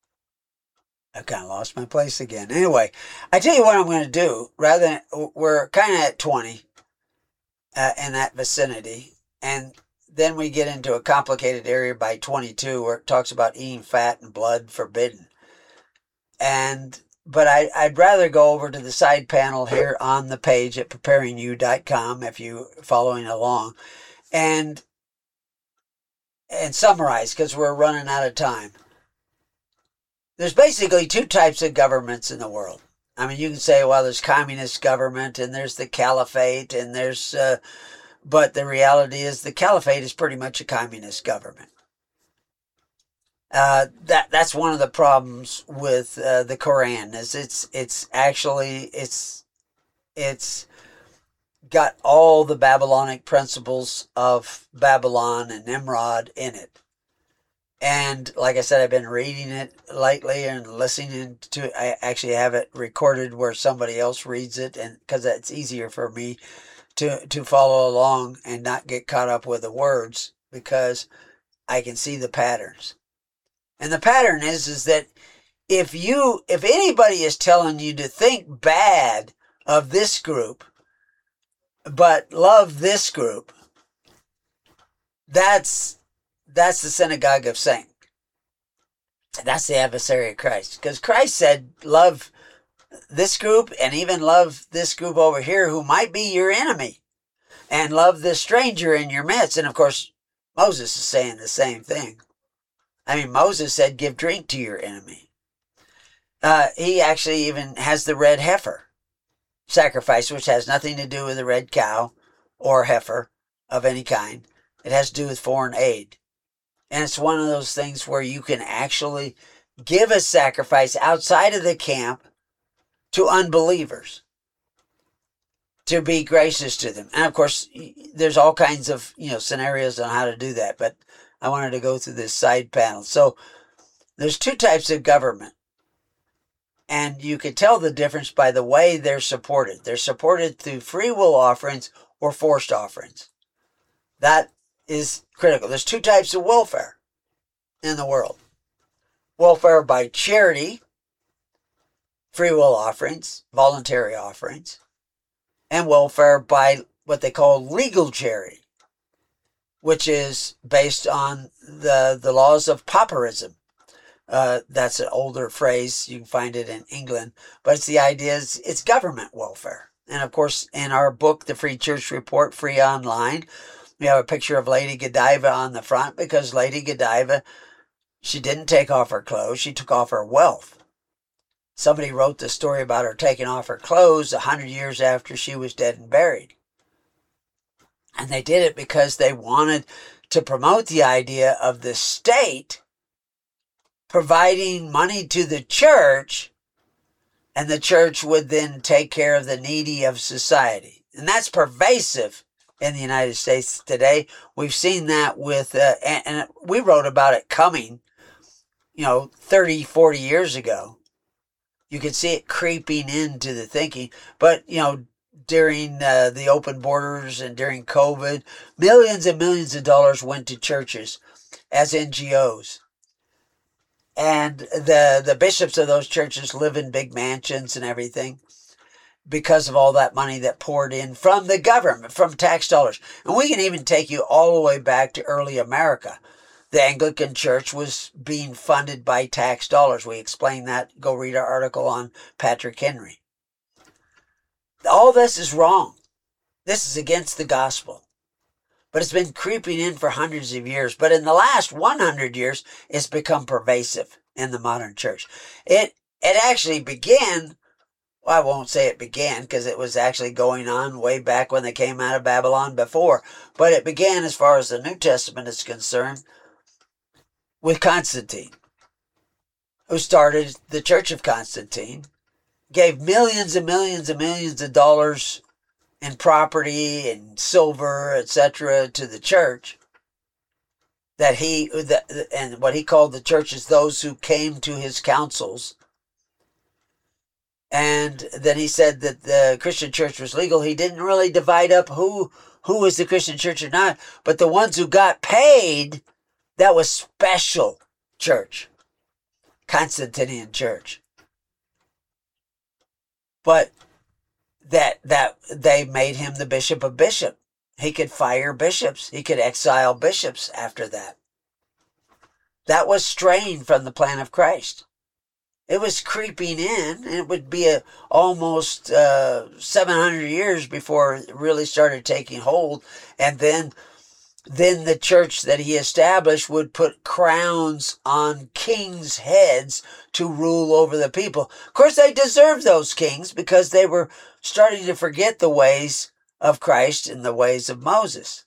I've kind of lost my place again. Anyway, I tell you what I'm going to do. Rather than, we're kind of at twenty uh, in that vicinity. And then we get into a complicated area by twenty-two where it talks about eating fat and blood forbidden. And But I, I'd rather go over to the side panel here on the page at preparing you dot com if you're following along. And, and summarize, because we're running out of time. There's basically two types of governments in the world. I mean, you can say, well, there's communist government and there's the caliphate and there's, uh, but the reality is the caliphate is pretty much a communist government. Uh, that that's one of the problems with uh, the Quran is it's it's actually it's it's got all the Babylonic principles of Babylon and Nimrod in it. And like I said, I've been reading it lately and listening to it. I actually have it recorded where somebody else reads it, and because it's easier for me to, to follow along and not get caught up with the words, because I can see the patterns. And the pattern is, is that if you, if anybody is telling you to think bad of this group, but love this group, that's That's the synagogue of Satan. That's the adversary of Christ. Because Christ said, love this group and even love this group over here who might be your enemy. and love the stranger in your midst. And of course, Moses is saying the same thing. I mean, Moses said, give drink to your enemy. Uh, he actually even has the red heifer sacrifice, which has nothing to do with a red cow or heifer of any kind. It has to do with foreign aid. And it's one of those things where you can actually give a sacrifice outside of the camp to unbelievers, to be gracious to them. And of course, there's all kinds of, you know, scenarios on how to do that, but I wanted to go through this side panel. So there's two types of government, and you can tell the difference by the way they're supported. They're supported through free will offerings or forced offerings. That is critical. There's two types of welfare in the world. Welfare by charity, free will offerings, voluntary offerings, and welfare by what they call legal charity, which is based on the, the laws of pauperism. Uh, that's an older phrase. You can find it in England, but it's the idea is it's government welfare. And of course, in our book, The Free Church Report, free online, we have a picture of Lady Godiva on the front because Lady Godiva, she didn't take off her clothes. She took off her wealth. Somebody wrote the story about her taking off her clothes a hundred years after she was dead and buried. And they did it because they wanted to promote the idea of the state providing money to the church, and the church would then take care of the needy of society. And that's pervasive in the United States today. We've seen that with, uh, and, and we wrote about it coming, you know, thirty, forty years ago. You could see it creeping into the thinking. But, you know, during uh, the open borders and during COVID, millions and millions of dollars went to churches as N G Os. And the, the bishops of those churches live in big mansions and everything because of all that money that poured in from the government, from tax dollars. And we can even take you all the way back to early America. The Anglican Church was being funded by tax dollars. We explained that. Go read our article on Patrick Henry. All this is wrong. This is against the gospel. But it's been creeping in for hundreds of years. But in the last one hundred years, it's become pervasive in the modern church. It it actually began, well, I won't say it began because it was actually going on way back when they came out of Babylon before. But it began, as far as the New Testament is concerned, with Constantine, who started the Church of Constantine, gave millions and millions and millions of dollars in property and silver, et cetera, to the church. That he, that, and what he called the church is those who came to his councils. And then he said that the Christian church was legal. He didn't really divide up who, who was the Christian church or not. But the ones who got paid, that was special church. Constantinian church. But that that they made him the bishop of bishops. He could fire bishops. He could exile bishops after that. That was straying from the plan of Christ. It was creeping in, and it would be a, almost uh, seven hundred years before it really started taking hold. And then, then the church that he established would put crowns on kings' heads to rule over the people. Of course, they deserved those kings because they were starting to forget the ways of Christ and the ways of Moses.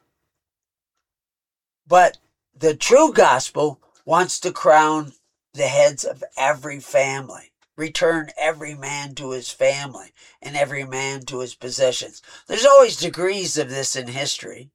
But the true gospel wants to crown the heads of every family, return every man to his family and every man to his possessions. There's always degrees of this in history.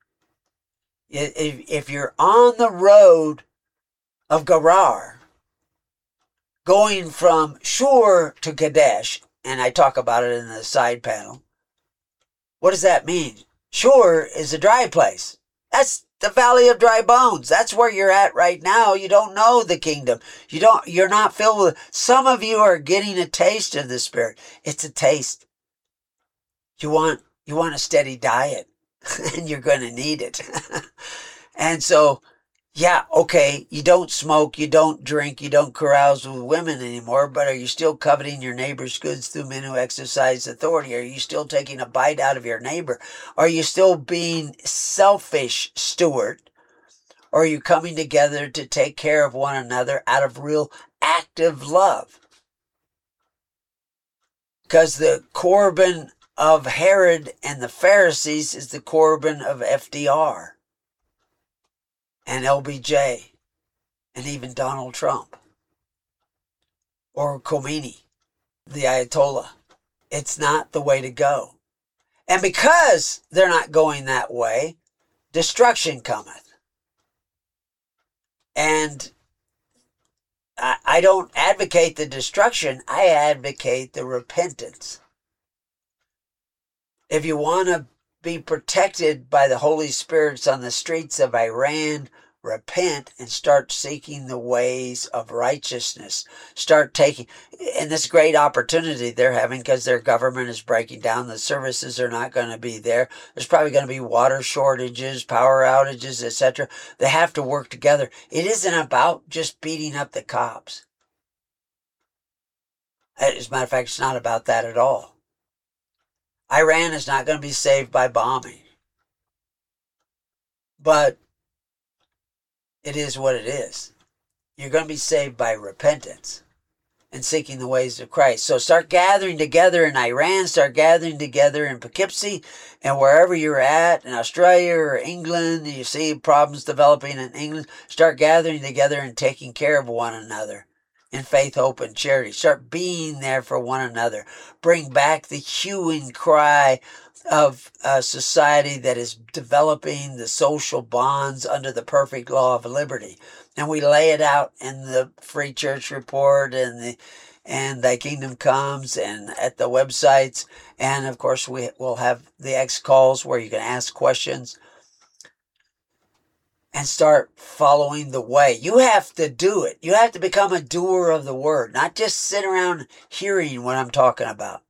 If you're on the road of Gerar, going from Shur to Kadesh, and I talk about it in the side panel, what does that mean? Shur is a dry place. That's the valley of dry bones. That's where you're at right now. You don't know the kingdom. You don't, you're not filled with, some of you are getting a taste of the Spirit. It's a taste. You want, you want a steady diet, and you're going to need it. And so Yeah, okay, you don't smoke, you don't drink, you don't carouse with women anymore, but are you still coveting your neighbor's goods through men who exercise authority? Are you still taking a bite out of your neighbor? Are you still being selfish steward? Or are you coming together to take care of one another out of real active love? Because the Corbin of Herod and the Pharisees is the Corbin of F D R and L B J and even Donald Trump or Khomeini, the Ayatollah. It's not the way to go. And because they're not going that way, destruction cometh. And I don't advocate the destruction. I advocate the repentance. If you want to be protected by the Holy Spirits on the streets of Iran, repent and start seeking the ways of righteousness. Start taking, and this great opportunity they're having because their government is breaking down. The services are not going to be there. There's probably going to be water shortages, power outages, et cetera. They have to work together. It isn't about just beating up the cops. As a matter of fact, it's not about that at all. Iran is not going to be saved by bombing. But it is what it is. You're going to be saved by repentance and seeking the ways of Christ. So start gathering together in Iran, start gathering together in Poughkeepsie, and wherever you're at, in Australia or England, you see problems developing in England, start gathering together and taking care of one another in faith, hope, and charity. Start being there for one another. Bring back the hue and cry of a society that is developing the social bonds under the perfect law of liberty. And we lay it out in the Free Church Report and the and Thy Kingdom Comes and at the websites. And of course, we will have the X calls where you can ask questions and start following the way. You have to do it. You have to become a doer of the word, not just sit around hearing what I'm talking about.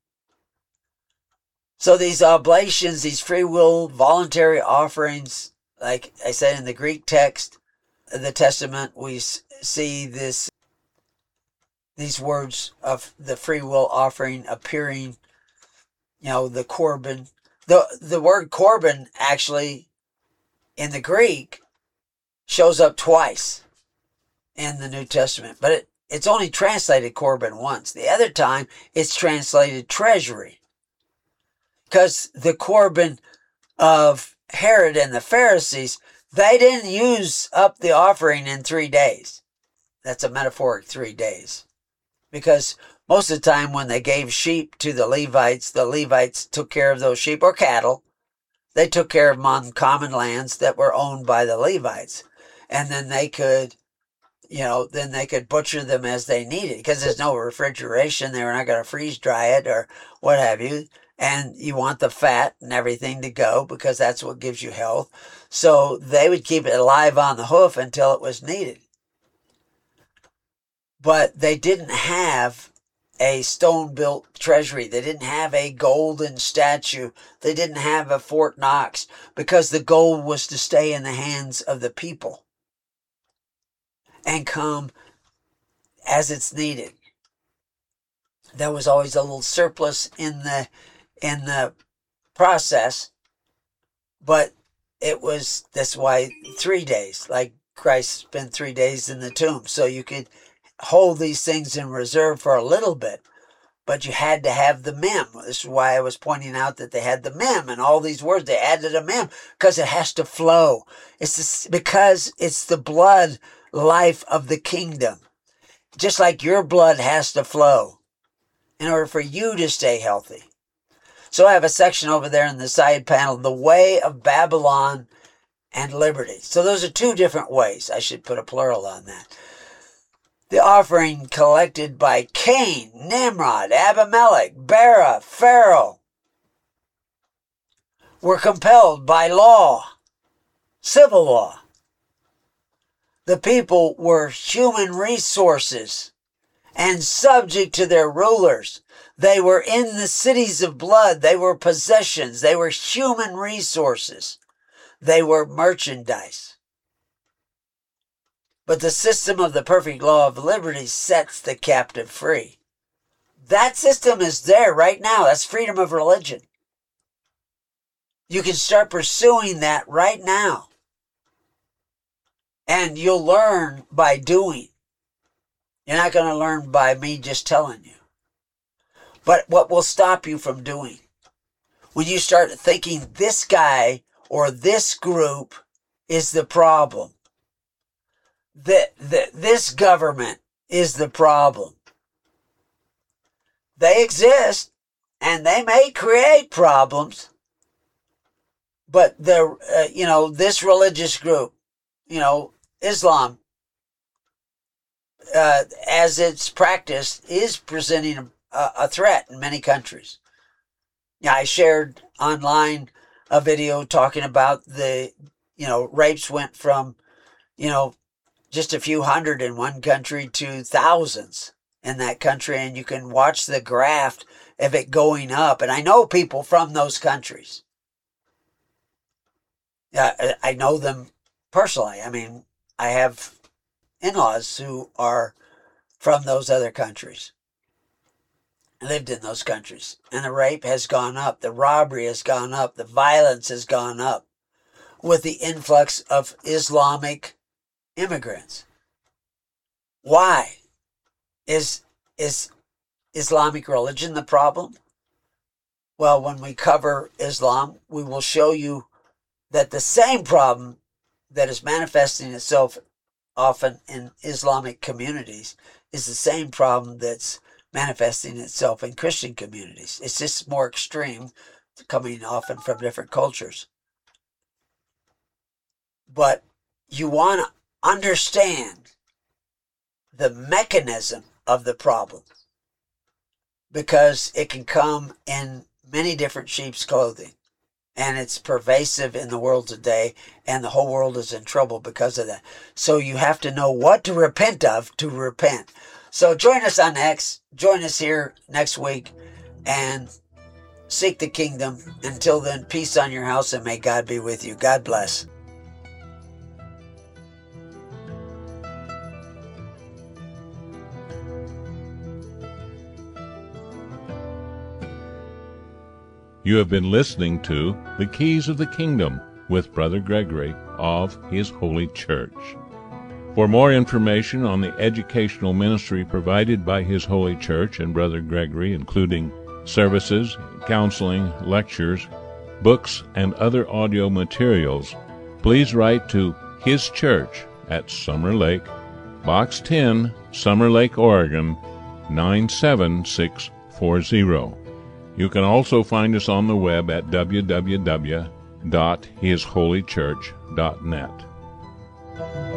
So these oblations, these free will voluntary offerings, like I said in the Greek text, the Testament, we see this, these words of the free will offering appearing, you know, the Corban. The, the word Corban actually in the Greek shows up twice in the New Testament, but it, it's only translated Corban once. The other time it's translated treasury. Because the Corban of Herod and the Pharisees, they didn't use up the offering in three days. That's a metaphoric three days. Because most of the time when they gave sheep to the Levites, the Levites took care of those sheep or cattle. They took care of them on common lands that were owned by the Levites. And then they could, you know, then they could butcher them as they needed. Because there's no refrigeration. They were not going to freeze dry it or what have you. And you want the fat and everything to go because that's what gives you health. So they would keep it alive on the hoof until it was needed. But they didn't have a stone-built treasury. They didn't have a golden statue. They didn't have a Fort Knox because the gold was to stay in the hands of the people and come as it's needed. There was always a little surplus in the in the process, but it was, that's why three days, like Christ spent three days in the tomb. So you could hold these things in reserve for a little bit, but you had to have the mem. This is why I was pointing out that they had the mem and all these words. They added a mem because it has to flow. It's this, because it's the blood life of the kingdom. Just like your blood has to flow in order for you to stay healthy. So I have a section over there in the side panel, the way of Babylon and liberty. So those are two different ways. I should put a plural on that. The offering collected by Cain, Nimrod, Abimelech, Bera, Pharaoh were compelled by law, civil law. The people were human resources and subject to their rulers. They were in the cities of blood. They were possessions. They were human resources. They were merchandise. But the system of the perfect law of liberty sets the captive free. That system is there right now. That's freedom of religion. You can start pursuing that right now. And you'll learn by doing. You're not going to learn by me just telling you. But what will stop you from doing? When you start thinking this guy or this group is the problem. That, that this government is the problem. They exist and they may create problems. But the uh, you know, this religious group, you know, Islam, uh, as it's practiced, is presenting a, a threat in many countries. Yeah, I shared online a video talking about the, you know, rapes went from, you know, just a few hundred in one country to thousands in that country, and you can watch the graph of it going up. And I know people from those countries. Yeah, I know them personally. I mean, I have in-laws who are from those other countries. Lived in those countries. And the rape has gone up. The robbery has gone up. The violence has gone up with the influx of Islamic immigrants. Why? Is, is Islamic religion the problem? Well, when we cover Islam, we will show you that the same problem that is manifesting itself often in Islamic communities is the same problem that's manifesting itself in Christian communities. It's just more extreme, coming often from different cultures. But you want to understand the mechanism of the problem, because it can come in many different sheep's clothing. And it's pervasive in the world today, and the whole world is in trouble because of that. So you have to know what to repent of to repent. So join us on X. Join us here next week, and seek the kingdom. Until then, peace on your house, and may God be with you. God bless. You have been listening to The Keys of the Kingdom with Brother Gregory of His Holy Church. For more information on the educational ministry provided by His Holy Church and Brother Gregory, including services, counseling, lectures, books, and other audio materials, please write to His Church at Summer Lake, Box ten, Summer Lake, Oregon, nine seven six four zero. You can also find us on the web at w w w dot his holy church dot net.